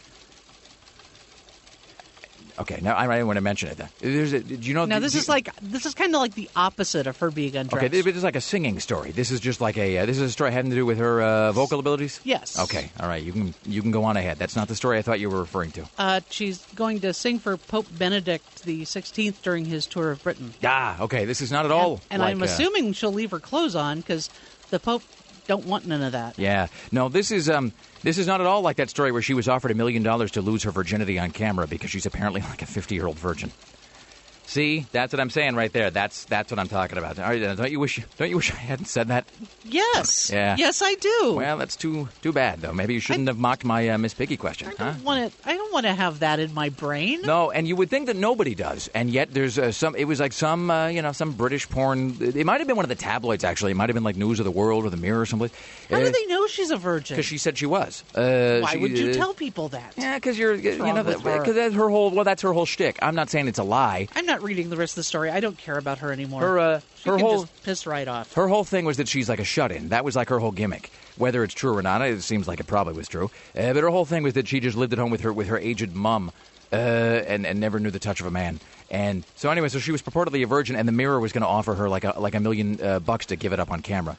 Okay, now I didn't want to mention it. Then. There's a, do you know? Now do, this do, is like this is kind of like the opposite of her being undressed. Okay, this is like a singing story. This is just like a. Uh, this is a story having to do with her uh, vocal abilities. Yes. Okay. All right. You can you can go on ahead. That's not the story I thought you were referring to. Uh, she's going to sing for Pope Benedict the sixteenth during his tour of Britain. Ah. Okay. This is not at all. And, and like, I'm uh, assuming she'll leave her clothes on because the Pope don't want none of that. Yeah. No. This is um. This is not at all like that story where she was offered a million dollars to lose her virginity on camera because she's apparently like a fifty-year-old virgin. See, that's what I'm saying right there. That's that's what I'm talking about. All right, don't you wish don't you wish I hadn't said that? Yes. Yeah. Yes, I do. Well, that's too too bad though. Maybe you shouldn't I, have mocked my uh, Miss Piggy question, I huh? don't want to. I don't want to have that in my brain. No, and you would think that nobody does, and yet there's uh, some. It was like some, uh, you know, some British porn. It might have been one of the tabloids actually. It might have been like News of the World or the Mirror or someplace. How uh, do they know she's a virgin? Because she said she was. Uh, Why she, would you uh, tell people that? Yeah, because you're, you wrong know, with her? because that's her whole. Well, that's her whole shtick. I'm not saying it's a lie. I'm not reading the rest of the story. I don't care about her anymore. Her, uh, she her can whole, just piss right off. Her whole thing was that she's like a shut-in. That was like her whole gimmick. Whether it's true or not, it seems like it probably was true. Uh, but her whole thing was that she just lived at home with her with her aged mum, uh, and and never knew the touch of a man. And so anyway, so she was purportedly a virgin, and the Mirror was going to offer her like a like a million uh, bucks to give it up on camera.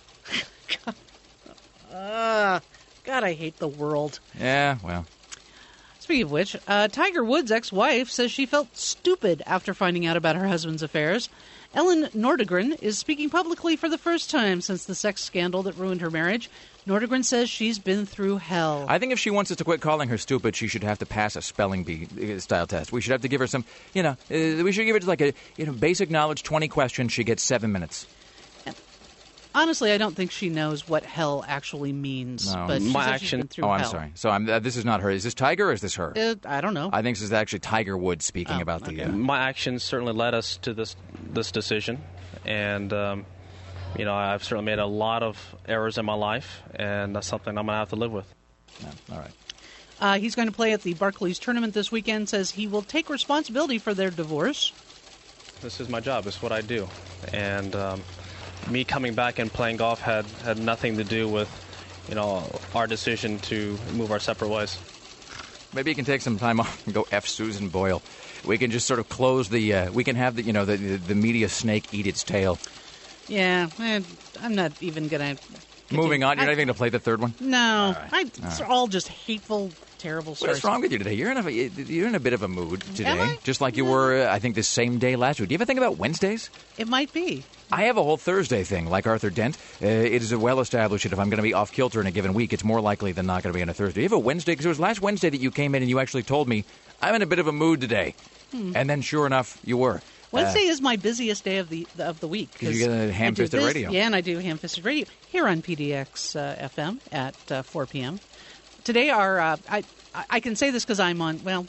uh, God, I hate the world. Yeah, well. Speaking of which, uh, Tiger Woods' ex-wife says she felt stupid after finding out about her husband's affairs. Ellen Nordegren is speaking publicly for the first time since the sex scandal that ruined her marriage. Nordegren says she's been through hell. I think if she wants us to quit calling her stupid, she should have to pass a spelling bee style test. We should have to give her some, you know, uh, we should give her like a, you know, basic knowledge, twenty questions. She gets seven minutes. Honestly, I don't think she knows what hell actually means. No. But she My says action- she's been through Oh, I'm hell. sorry. So I'm, uh, this is not her. Is this Tiger or is this her? Uh, I don't know. I think this is actually Tiger Woods speaking Oh, about the. okay. Uh, My actions certainly led us to this this decision, and um, you know I've certainly made a lot of errors in my life, and that's something I'm going to have to live with. no, all right. Uh, he's going to play at the Barclays tournament this weekend. Says he will take responsibility for their divorce. This is my job. It's what I do, and um, me coming back and playing golf had had nothing to do with, you know, our decision to move our separate ways. Maybe you can take some time off and go F Susan Boyle. We can just sort of close the. Uh, we can have the, you know, the, the the media snake eat its tail. Yeah, eh, I'm not even going to... Moving on, you're I- not even going to play the third one. No, right. I, it's all just hateful, terrible What stories. is wrong with you today? You're in a you're in a bit of a mood today, Am I? just like you were. Uh, I think the same day last week. Do you ever think about Wednesdays? It might be. I have a whole Thursday thing, like Arthur Dent. Uh, it is well established that if I'm going to be off kilter in a given week, it's more likely than not going to be on a Thursday. You have a Wednesday, because it was last Wednesday that you came in and you actually told me, I'm in a bit of a mood today. Hmm. And then, sure enough, you were. Wednesday uh, is my busiest day of the of the week. Because you get a ham-fisted radio. Yeah, and I do ham-fisted radio here on P D X uh, F M at uh, four p.m. Today, our uh, I I can say this because I'm on. Well,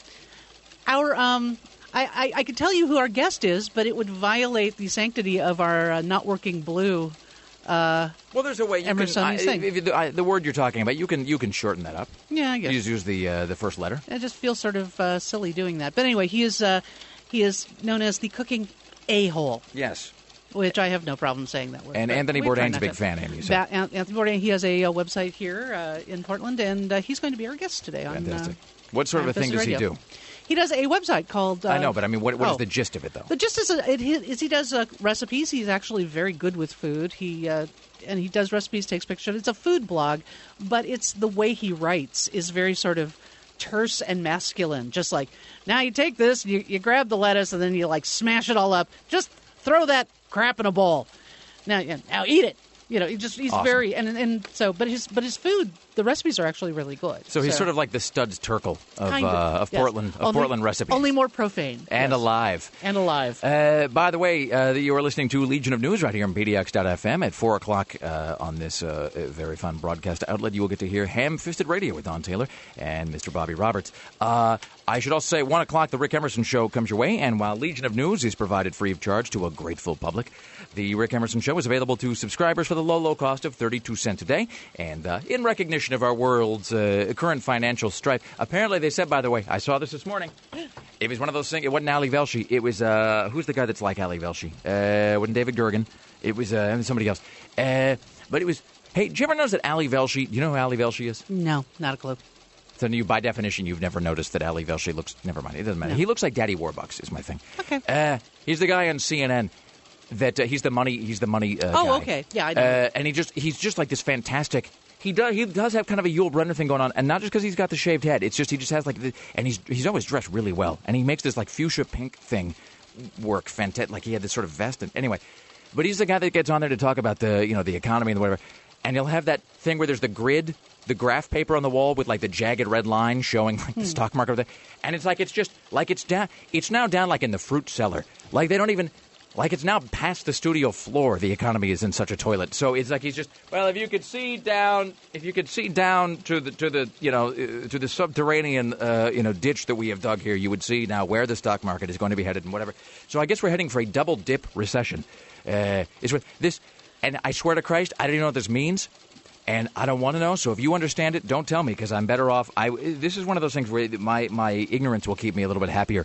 our um I, I I could tell you who our guest is, but it would violate the sanctity of our uh, not working blue. Uh, well, there's a way you Emerson can. I, thing. if you, the, I, the word you're talking about, you can you can shorten that up. Yeah, I guess. You just use the uh, the first letter. I just feel sort of uh, silly doing that. But anyway, he is uh, he is known as the cooking a-hole. Yes. Which I have no problem saying that word. And Anthony Bourdain's a big fan, Amy. So. Ba- Anthony Bourdain, he has a, a website here uh, in Portland, and uh, he's going to be our guest today. On, Fantastic. Uh, what sort of a thing does Radio. he do? He does a website called... Uh, I know, but I mean, what, what oh, is the gist of it, though? The gist is, a, it, is he does uh, recipes. He's actually very good with food. He uh, and he does recipes, takes pictures. It's a food blog, but it's the way he writes is very sort of terse and masculine. Just like, now you take this, you, you grab the lettuce, and then you like smash it all up. Just throw that crap in a bowl. Now, now eat it. You know, he just he's awesome. very and and so, but his but his food, the recipes are actually really good. So he's so. sort of like the Studs Terkel of kind of, uh, of yes. Portland of only, Portland recipes, only more profane and yes. alive and alive. Uh, by the way, uh, you are listening to Legion of News right here on P D X dot F M at four o'clock uh, on this uh, very fun broadcast outlet. You will get to hear Ham-Fisted Radio with Don Taylor and Mister Bobby Roberts. Uh, I should also say, one o'clock, the Rick Emerson Show comes your way, and while Legion of News is provided free of charge to a grateful public, the Rick Emerson Show is available to subscribers for the low, low cost of thirty-two cents a day. And uh, in recognition of our world's uh, current financial strife, apparently they said, by the way, I saw this this morning, it was one of those things, it wasn't Ali Velshi, it was, uh, who's the guy that's like Ali Velshi? Uh, it wasn't David Gergen, it was uh, somebody else. Uh, but it was, hey, did you ever notice that Ali Velshi, do you know who Ali Velshi is? No, not a clue. So you, by definition, you've never noticed that Ali Velshi looks, never mind, it doesn't matter. No. He looks like Daddy Warbucks is my thing. Okay. Uh, he's the guy on C N N. That uh, he's the money, he's the money uh, oh, guy. okay, yeah, I know. Uh, and he just, he's just like this fantastic. He does, he does have kind of a Yul Brynner thing going on, and not just because he's got the shaved head. It's just he just has like, the, and he's he's always dressed really well, and he makes this like fuchsia pink thing work fantastic. Like he had this sort of vest, and anyway. But he's the guy that gets on there to talk about the you know the economy and whatever, and he'll have that thing where there's the grid, the graph paper on the wall with like the jagged red line showing like hmm. the stock market, over there. And it's like it's just like it's down. It's now down like in the fruit cellar. Like they don't even. Like it's now past the studio floor. The economy is in such a toilet. So it's like he's just well. If you could see down, if you could see down to the to the you know uh, to the subterranean uh, you know ditch that we have dug here, you would see now where the stock market is going to be headed and whatever. So I guess we're heading for a double dip recession. Uh, is what this, and I swear to Christ, I don't even know what this means, and I don't want to know. So if you understand it, don't tell me because I'm better off. I this is one of those things where my my ignorance will keep me a little bit happier.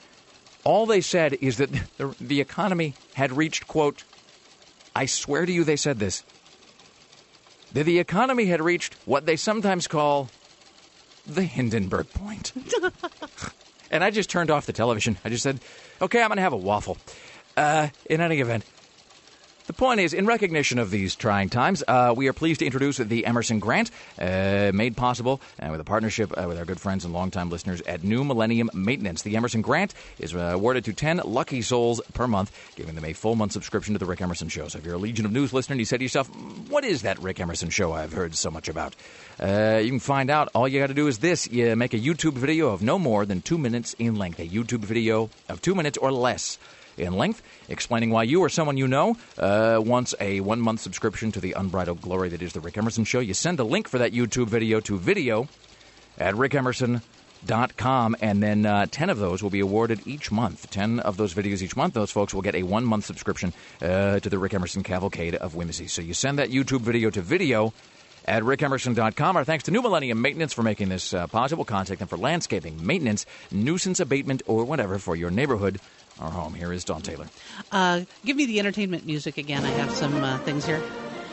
All they said is that the, the economy had reached, quote, I swear to you they said this, that the economy had reached what they sometimes call the Hindenburg point. And I just turned off the television. I just said, okay, I'm going to have a waffle. Uh, in any event, the point is, in recognition of these trying times, uh, we are pleased to introduce the Emerson Grant, uh, made possible uh, with a partnership uh, with our good friends and longtime listeners at New Millennium Maintenance. The Emerson Grant is uh, awarded to ten lucky souls per month, giving them a full month subscription to the Rick Emerson Show. So if you're a Legion of News listener and you say to yourself, what is that Rick Emerson Show I've heard so much about? Uh, you can find out. All you got to do is this. You make a YouTube video of no more than two minutes in length. A YouTube video of two minutes or less in length, explaining why you or someone you know uh, wants a one-month subscription to the unbridled glory that is the Rick Emerson Show. You send a link for that YouTube video to video at rick emerson dot com, and then uh, ten of those will be awarded each month. ten of those videos each month, those folks will get a one-month subscription uh, to the Rick Emerson Cavalcade of Whimsy. So you send that YouTube video to video at rick emerson dot com. Our thanks to New Millennium Maintenance for making this uh, possible. Contact them for landscaping, maintenance, nuisance abatement, or whatever for your neighborhood or home. Here is Don Taylor. Uh, give me the entertainment music again. I have some uh, things here.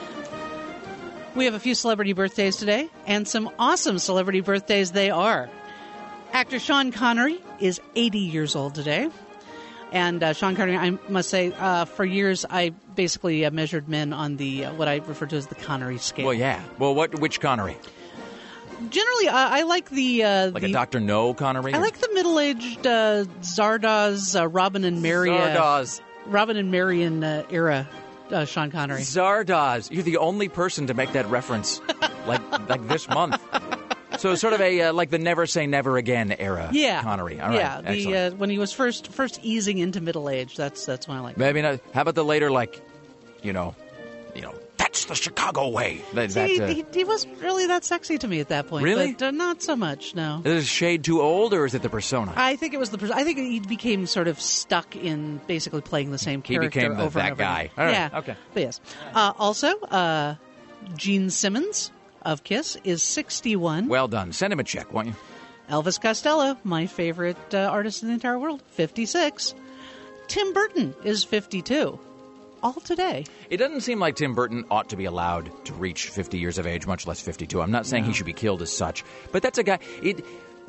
We have a few celebrity birthdays today, and some awesome celebrity birthdays they are. Actor Sean Connery is eighty years old today. And uh, Sean Connery, I must say, uh, for years I basically uh, measured men on the uh, what I refer to as the Connery scale. Well, yeah. Well, what? Which Connery? Generally, uh, I like the... Uh, like the, a Doctor No Connery? I like the middle-aged uh, Zardoz, uh, Robin and Mary... Zardoz. Uh, Robin and Marion uh, era uh, Sean Connery. Zardoz. You're the only person to make that reference like like this month. So sort of a uh, like the Never Say Never Again era. Yeah, Connery. All right, yeah. The, excellent. uh, when he was first first easing into middle age. That's that's when I like. Maybe not. How about the later, like, you know, you know, that's the Chicago way. That, See, that, uh, he, he wasn't really that sexy to me at that point. Really? But uh, not so much. No. is it shade too old, or is it the persona? I think it was the. pers- I think he became sort of stuck in basically playing the same He character became the- over that and over guy. again. All right, Yeah. okay. But yes. Uh, also, uh, Gene Simmons of Kiss is sixty-one. Well done. Send him a check, won't you? Elvis Costello, my favorite uh, artist in the entire world, fifty-six. Tim Burton is fifty-two. All today. It doesn't seem like Tim Burton ought to be allowed to reach fifty years of age, much less fifty-two. I'm not saying No. he should be killed as such, but that's a guy. It,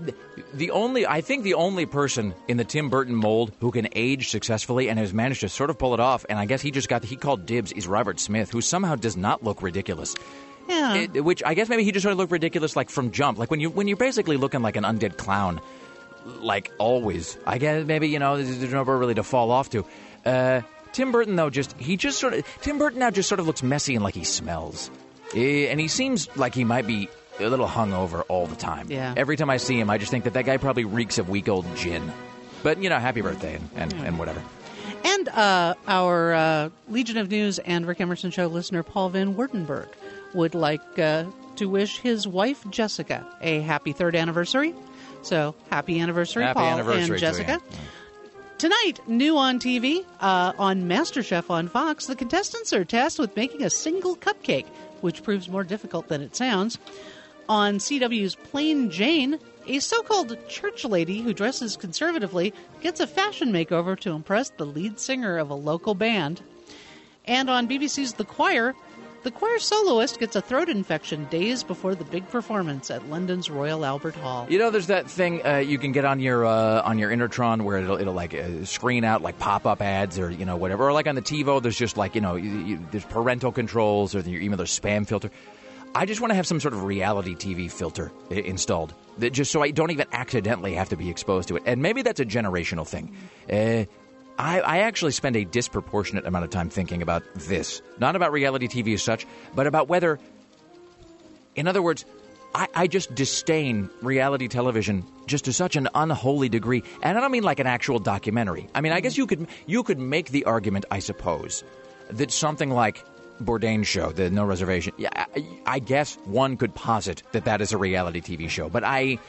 the only, I think, the only person in the Tim Burton mold who can age successfully and has managed to sort of pull it off, and I guess he just got he called dibs, is Robert Smith, who somehow does not look ridiculous. Yeah. It, which I guess maybe he just sort of looked ridiculous, like from jump, like when you when you're basically looking like an undead clown, like always. I guess maybe you know there's, there's nowhere really to fall off to. Uh, Tim Burton though, just he just sort of Tim Burton now just sort of looks messy and like he smells, Eh, and he seems like he might be a little hungover all the time. Yeah. Every time I see him, I just think that that guy probably reeks of week old gin. But you know, happy birthday and and, and whatever. And uh, our uh, Legion of News and Rick Emerson Show listener, Paul Van Wurtenberg, would like uh, to wish his wife, Jessica, a happy third anniversary. So, happy anniversary, Happy Paul anniversary and to Jessica. you. Tonight, new on T V, uh, on MasterChef on Fox, the contestants are tasked with making a single cupcake, which proves more difficult than it sounds. On C W's Plain Jane, a so-called church lady who dresses conservatively gets a fashion makeover to impress the lead singer of a local band. And on B B C's The Choir, the choir soloist gets a throat infection days before the big performance at London's Royal Albert Hall. You know, there's that thing uh, you can get on your uh, on your Intertron where it'll, it'll like uh, screen out like pop-up ads or you know whatever, or like on the TiVo, there's just like you know you, you, there's parental controls or your email, there's spam filter. I just want to have some sort of reality T V filter I- installed, that just so I don't even accidentally have to be exposed to it. And maybe that's a generational thing. Uh, I, I actually spend a disproportionate amount of time thinking about this. Not about reality T V as such, but about whether, in other words, I, I just disdain reality television just to such an unholy degree. And I don't mean like an actual documentary. I mean, I guess you could you could make the argument, I suppose, that something like Bourdain's show, the No Reservation, yeah, I, I guess one could posit that that is a reality T V show. But I...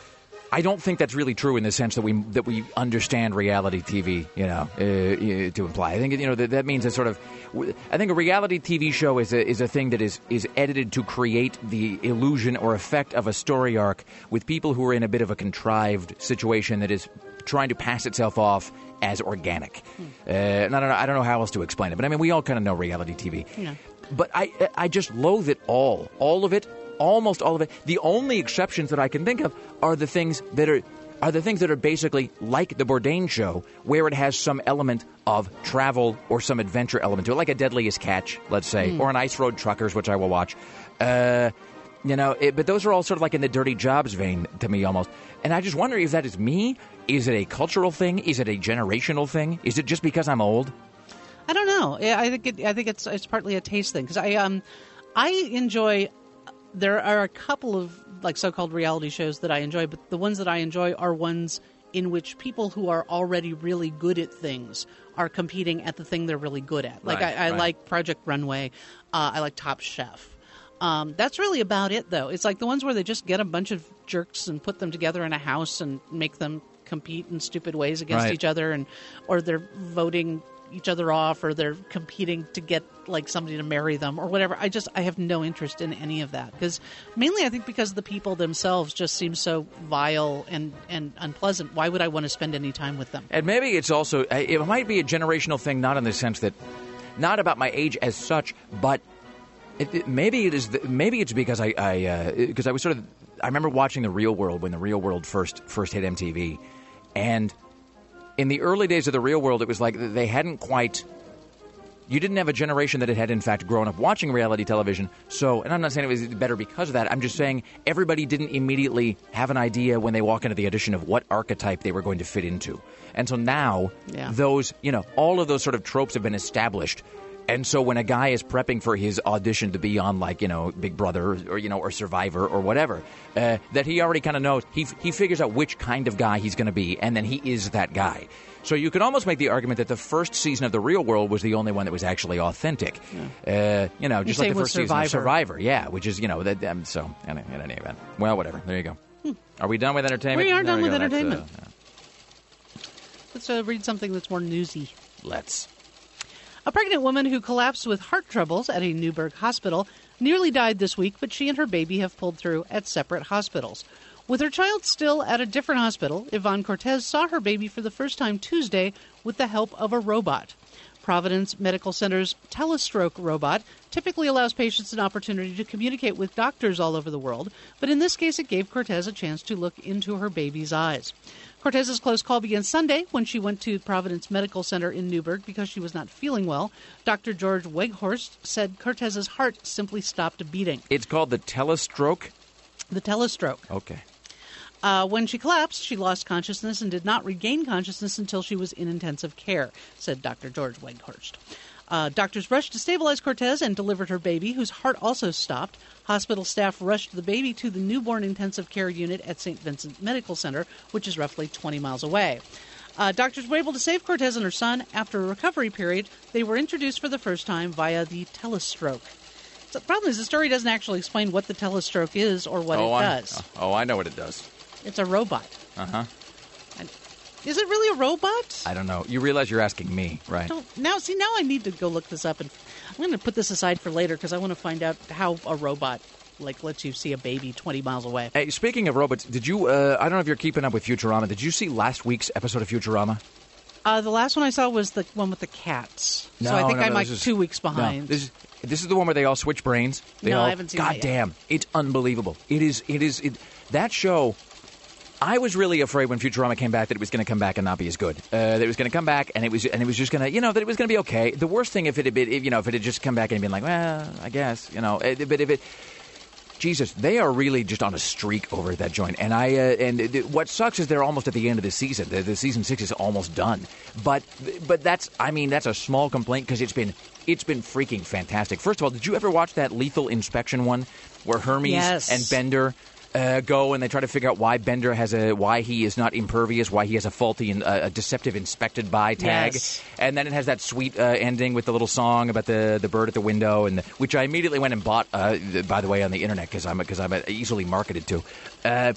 I don't think that's really true in the sense that we that we understand reality T V, you know, uh, uh, to imply. I think you know that, that means that sort of. I think a reality T V show is a is a thing that is is edited to create the illusion or effect of a story arc with people who are in a bit of a contrived situation that is trying to pass itself off as organic. Hmm. Uh, and I don't know. I don't know how else to explain it, but I mean, we all kind of know reality T V. Yeah. But I I just loathe it all, all of it. Almost all of it. The only exceptions that I can think of are the things that are are the things that are basically like the Bourdain show, where it has some element of travel or some adventure element to it, like a Deadliest Catch, let's say, mm. or an Ice Road Truckers, which I will watch. Uh, you know, it, but those are all sort of like in the Dirty Jobs vein to me almost. And I just wonder if that is me. Is it a cultural thing? Is it a generational thing? Is it just because I'm old? I don't know. I think it, I think it's it's partly a taste thing because I um I enjoy. There are a couple of like so-called reality shows that I enjoy, but the ones that I enjoy are ones in which people who are already really good at things are competing at the thing they're really good at. Like right, I, I right. like Project Runway. Uh, I like Top Chef. Um, that's really about it, though. It's like the ones where they just get a bunch of jerks and put them together in a house and make them compete in stupid ways against right. each other, and or they're voting each other off, or they're competing to get like somebody to marry them or whatever. I just I have no interest in any of that because mainly I think because the people themselves just seem so vile and and unpleasant. Why would I want to spend any time with them? And maybe it's also it might be a generational thing, not in the sense that not about my age as such, but it, it, maybe it is the, maybe it's because I I because uh, I was sort of I remember watching The Real World when The Real World first first hit M T V, and in the early days of The Real World, it was like they hadn't quite... You didn't have a generation that had, in fact, grown up watching reality television. So, and I'm not saying it was better because of that. I'm just saying everybody didn't immediately have an idea when they walk into the audition of what archetype they were going to fit into. And so now, yeah. those, you know, all of those sort of tropes have been established. And so when a guy is prepping for his audition to be on, like, you know, Big Brother or, you know, or Survivor or whatever, uh, that he already kind of knows, he he figures out which kind of guy he's going to be, and then he is that guy. So you could almost make the argument that the first season of The Real World was the only one that was actually authentic. Yeah. Uh, you know, just you like the first Survivor. season of Survivor, yeah, which is, you know, that. Um, so, in, in any event. Well, whatever. There you go. Hmm. Are we done with entertainment? We are There done we with go. That's, entertainment. uh, yeah. Let's uh, read something that's more newsy. Let's. A pregnant woman who collapsed with heart troubles at a Newburgh hospital nearly died this week, but she and her baby have pulled through at separate hospitals. With her child still at a different hospital, Yvonne Cortez saw her baby for the first time Tuesday with the help of a robot. Providence Medical Center's telestroke robot typically allows patients an opportunity to communicate with doctors all over the world, but in this case it gave Cortez a chance to look into her baby's eyes. Cortez's close call began Sunday when she went to Providence Medical Center in Newburgh because she was not feeling well. Doctor George Weghorst said Cortez's heart simply stopped beating. It's called the telestroke? The telestroke. Okay. Uh, when she collapsed, she lost consciousness and did not regain consciousness until she was in intensive care, said Doctor George Weghorst. Uh, doctors rushed to stabilize Cortez and delivered her baby, whose heart also stopped. Hospital staff rushed the baby to the newborn intensive care unit at Saint Vincent Medical Center, which is roughly twenty miles away. Uh, doctors were able to save Cortez and her son. After a recovery period, they were introduced for the first time via the telestroke. So the problem is the story doesn't actually explain what the telestroke is or what oh, it I'm, does. Oh, I know what it does. It's a robot. Uh-huh. And is it really a robot? I don't know. You realize you're asking me, right? Don't, now, see, now I need to go look this up, and I'm going to put this aside for later because I want to find out how a robot, like, lets you see a baby twenty miles away. Hey, speaking of robots, did you, uh, I don't know if you're keeping up with Futurama, did you see last week's episode of Futurama? Uh, the last one I saw was the one with the cats. No, so I think no, I'm no, like this is- two weeks No, behind. this is, this is the one where they all switch brains. They No, all, I haven't seen God that yet. damn, it's unbelievable. It is, it is, it, that show... I was really afraid when Futurama came back that it was going to come back and not be as good. Uh, that it was going to come back and it was and it was just going to, you know, that it was going to be okay. The worst thing if it had been, if, you know, if it had just come back and been like, well, I guess, you know, uh, but if it, Jesus, they are really just on a streak over at that joint. And I uh, and th- what sucks is they're almost at the end of the season. The, the season six is almost done. But but that's, I mean, that's a small complaint because it's been it's been freaking fantastic. First of all, did you ever watch that Lethal Inspection one where Hermes Yes. and Bender Uh, go and they try to figure out why Bender has a why he is not impervious, why he has a faulty and uh, a deceptive inspected by tag, Yes. and then it has that sweet uh, ending with the little song about the the bird at the window, and the, which I immediately went and bought. Uh, by the way, on the internet because I'm because I'm easily marketed to. Uh,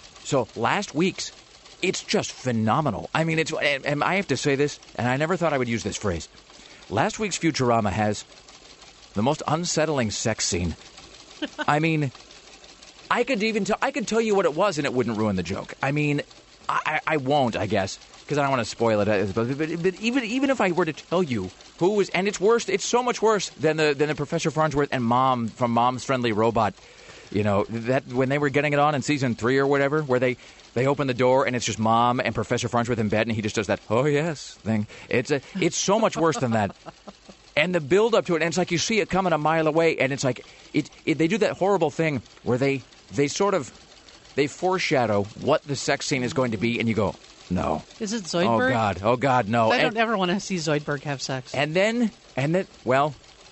so last week's, it's just phenomenal. I mean, it's and, and I have to say this, and I never thought I would use this phrase. Last week's Futurama has the most unsettling sex scene. I mean. I could even tell. I could tell you what it was, and it wouldn't ruin the joke. I mean, I, I won't, I guess, because I don't want to spoil it. But, but, but even even if I were to tell you who was, and it's worse. It's so much worse than the than the Professor Farnsworth and Mom from Mom's Friendly Robot. You know that when they were getting it on in season three or whatever, where they they open the door and it's just Mom and Professor Farnsworth in bed, and he just does that "oh yes" thing. It's a, it's so much worse than that. And the build up to it, and it's like you see it coming a mile away, and it's like it, it they do that horrible thing where they. They sort of, they foreshadow what the sex scene is going to be, and you go, no. Is it Zoidberg? Oh, God. Oh, God, no. I don't and, ever want to see Zoidberg have sex. and then, and then, well,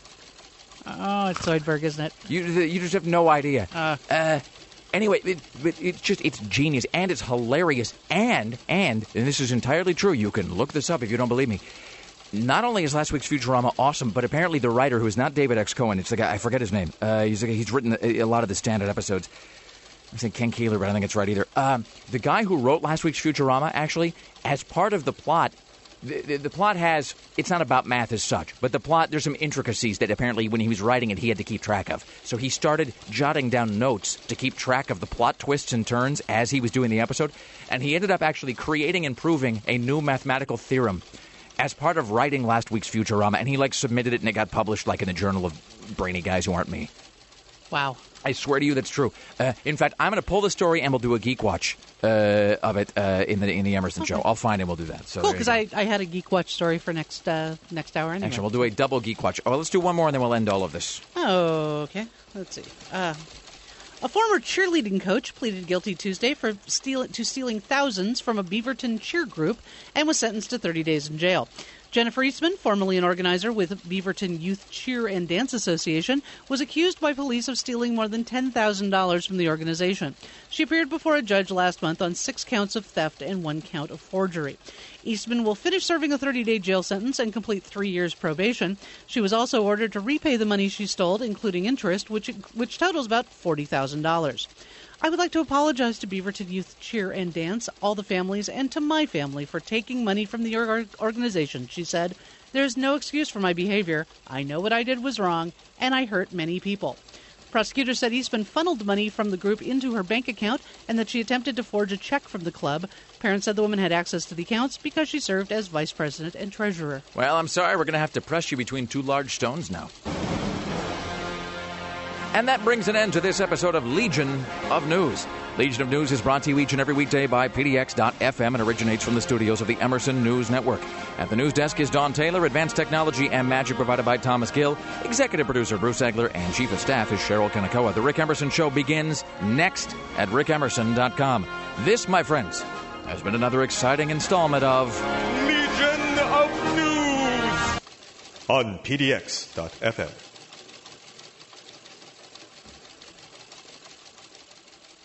Oh, it's Zoidberg, isn't it? you you just have no idea. Uh. Uh, anyway, it, it, it's just, it's genius, and it's hilarious, and, and, and this is entirely true, you can look this up if you don't believe me. Not only is last week's Futurama awesome, but apparently the writer, who is not David X. Cohen, it's the guy, I forget his name. Uh, he's he's written a, a lot of the standard episodes. I think Ken Keeler, but I don't think it's right either. Um, the guy who wrote last week's Futurama, actually, as part of the plot, the, the, the plot has, it's not about math as such, but the plot, there's some intricacies that apparently when he was writing it, he had to keep track of. So he started jotting down notes to keep track of the plot twists and turns as he was doing the episode, and he ended up actually creating and proving a new mathematical theorem as part of writing last week's Futurama, and he, like, submitted it, and it got published, like, in the Journal of Brainy Guys Who Aren't Me. Wow. I swear to you, that's true. Uh, in fact, I'm going to pull the story, and we'll do a Geek Watch uh, of it uh, in the in the Emerson Okay. show. I'll find it, and we'll do that. So Cool, there you because go. I, I had a Geek Watch story for next uh, next hour anyway. Actually, we'll do a double Geek Watch. Oh, let's do one more, and then we'll end all of this. Oh, okay. Let's see. Uh, a former cheerleading coach pleaded guilty Tuesday for steal- to stealing thousands from a Beaverton cheer group and was sentenced to thirty days in jail. Jennifer Eastman, formerly an organizer with Beaverton Youth Cheer and Dance Association, was accused by police of stealing more than ten thousand dollars from the organization. She appeared before a judge last month on six counts of theft and one count of forgery. Eastman will finish serving a thirty-day jail sentence and complete three years probation. She was also ordered to repay the money she stole, including interest, which which totals about forty thousand dollars. I would like to apologize to Beaverton Youth Cheer and Dance, all the families, and to my family for taking money from the or- organization, she said. There is no excuse for my behavior. I know what I did was wrong, and I hurt many people. Prosecutors said Eastman funneled money from the group into her bank account and that she attempted to forge a check from the club. Parents said the woman had access to the accounts because she served as vice president and treasurer. Well, I'm sorry, we're going to have to press you between two large stones now. And that brings an end to this episode of Legion of News. Legion of News is brought to you each and every weekday by P D X dot F M and originates from the studios of the Emerson News Network. At the news desk is Dawn Taylor, advanced technology and magic provided by Thomas Gill, executive producer Bruce Egler, and chief of staff is Cheryl Kanakoa. The Rick Emerson Show begins next at rick emerson dot com. This, my friends, has been another exciting installment of Legion of News on P D X dot F M.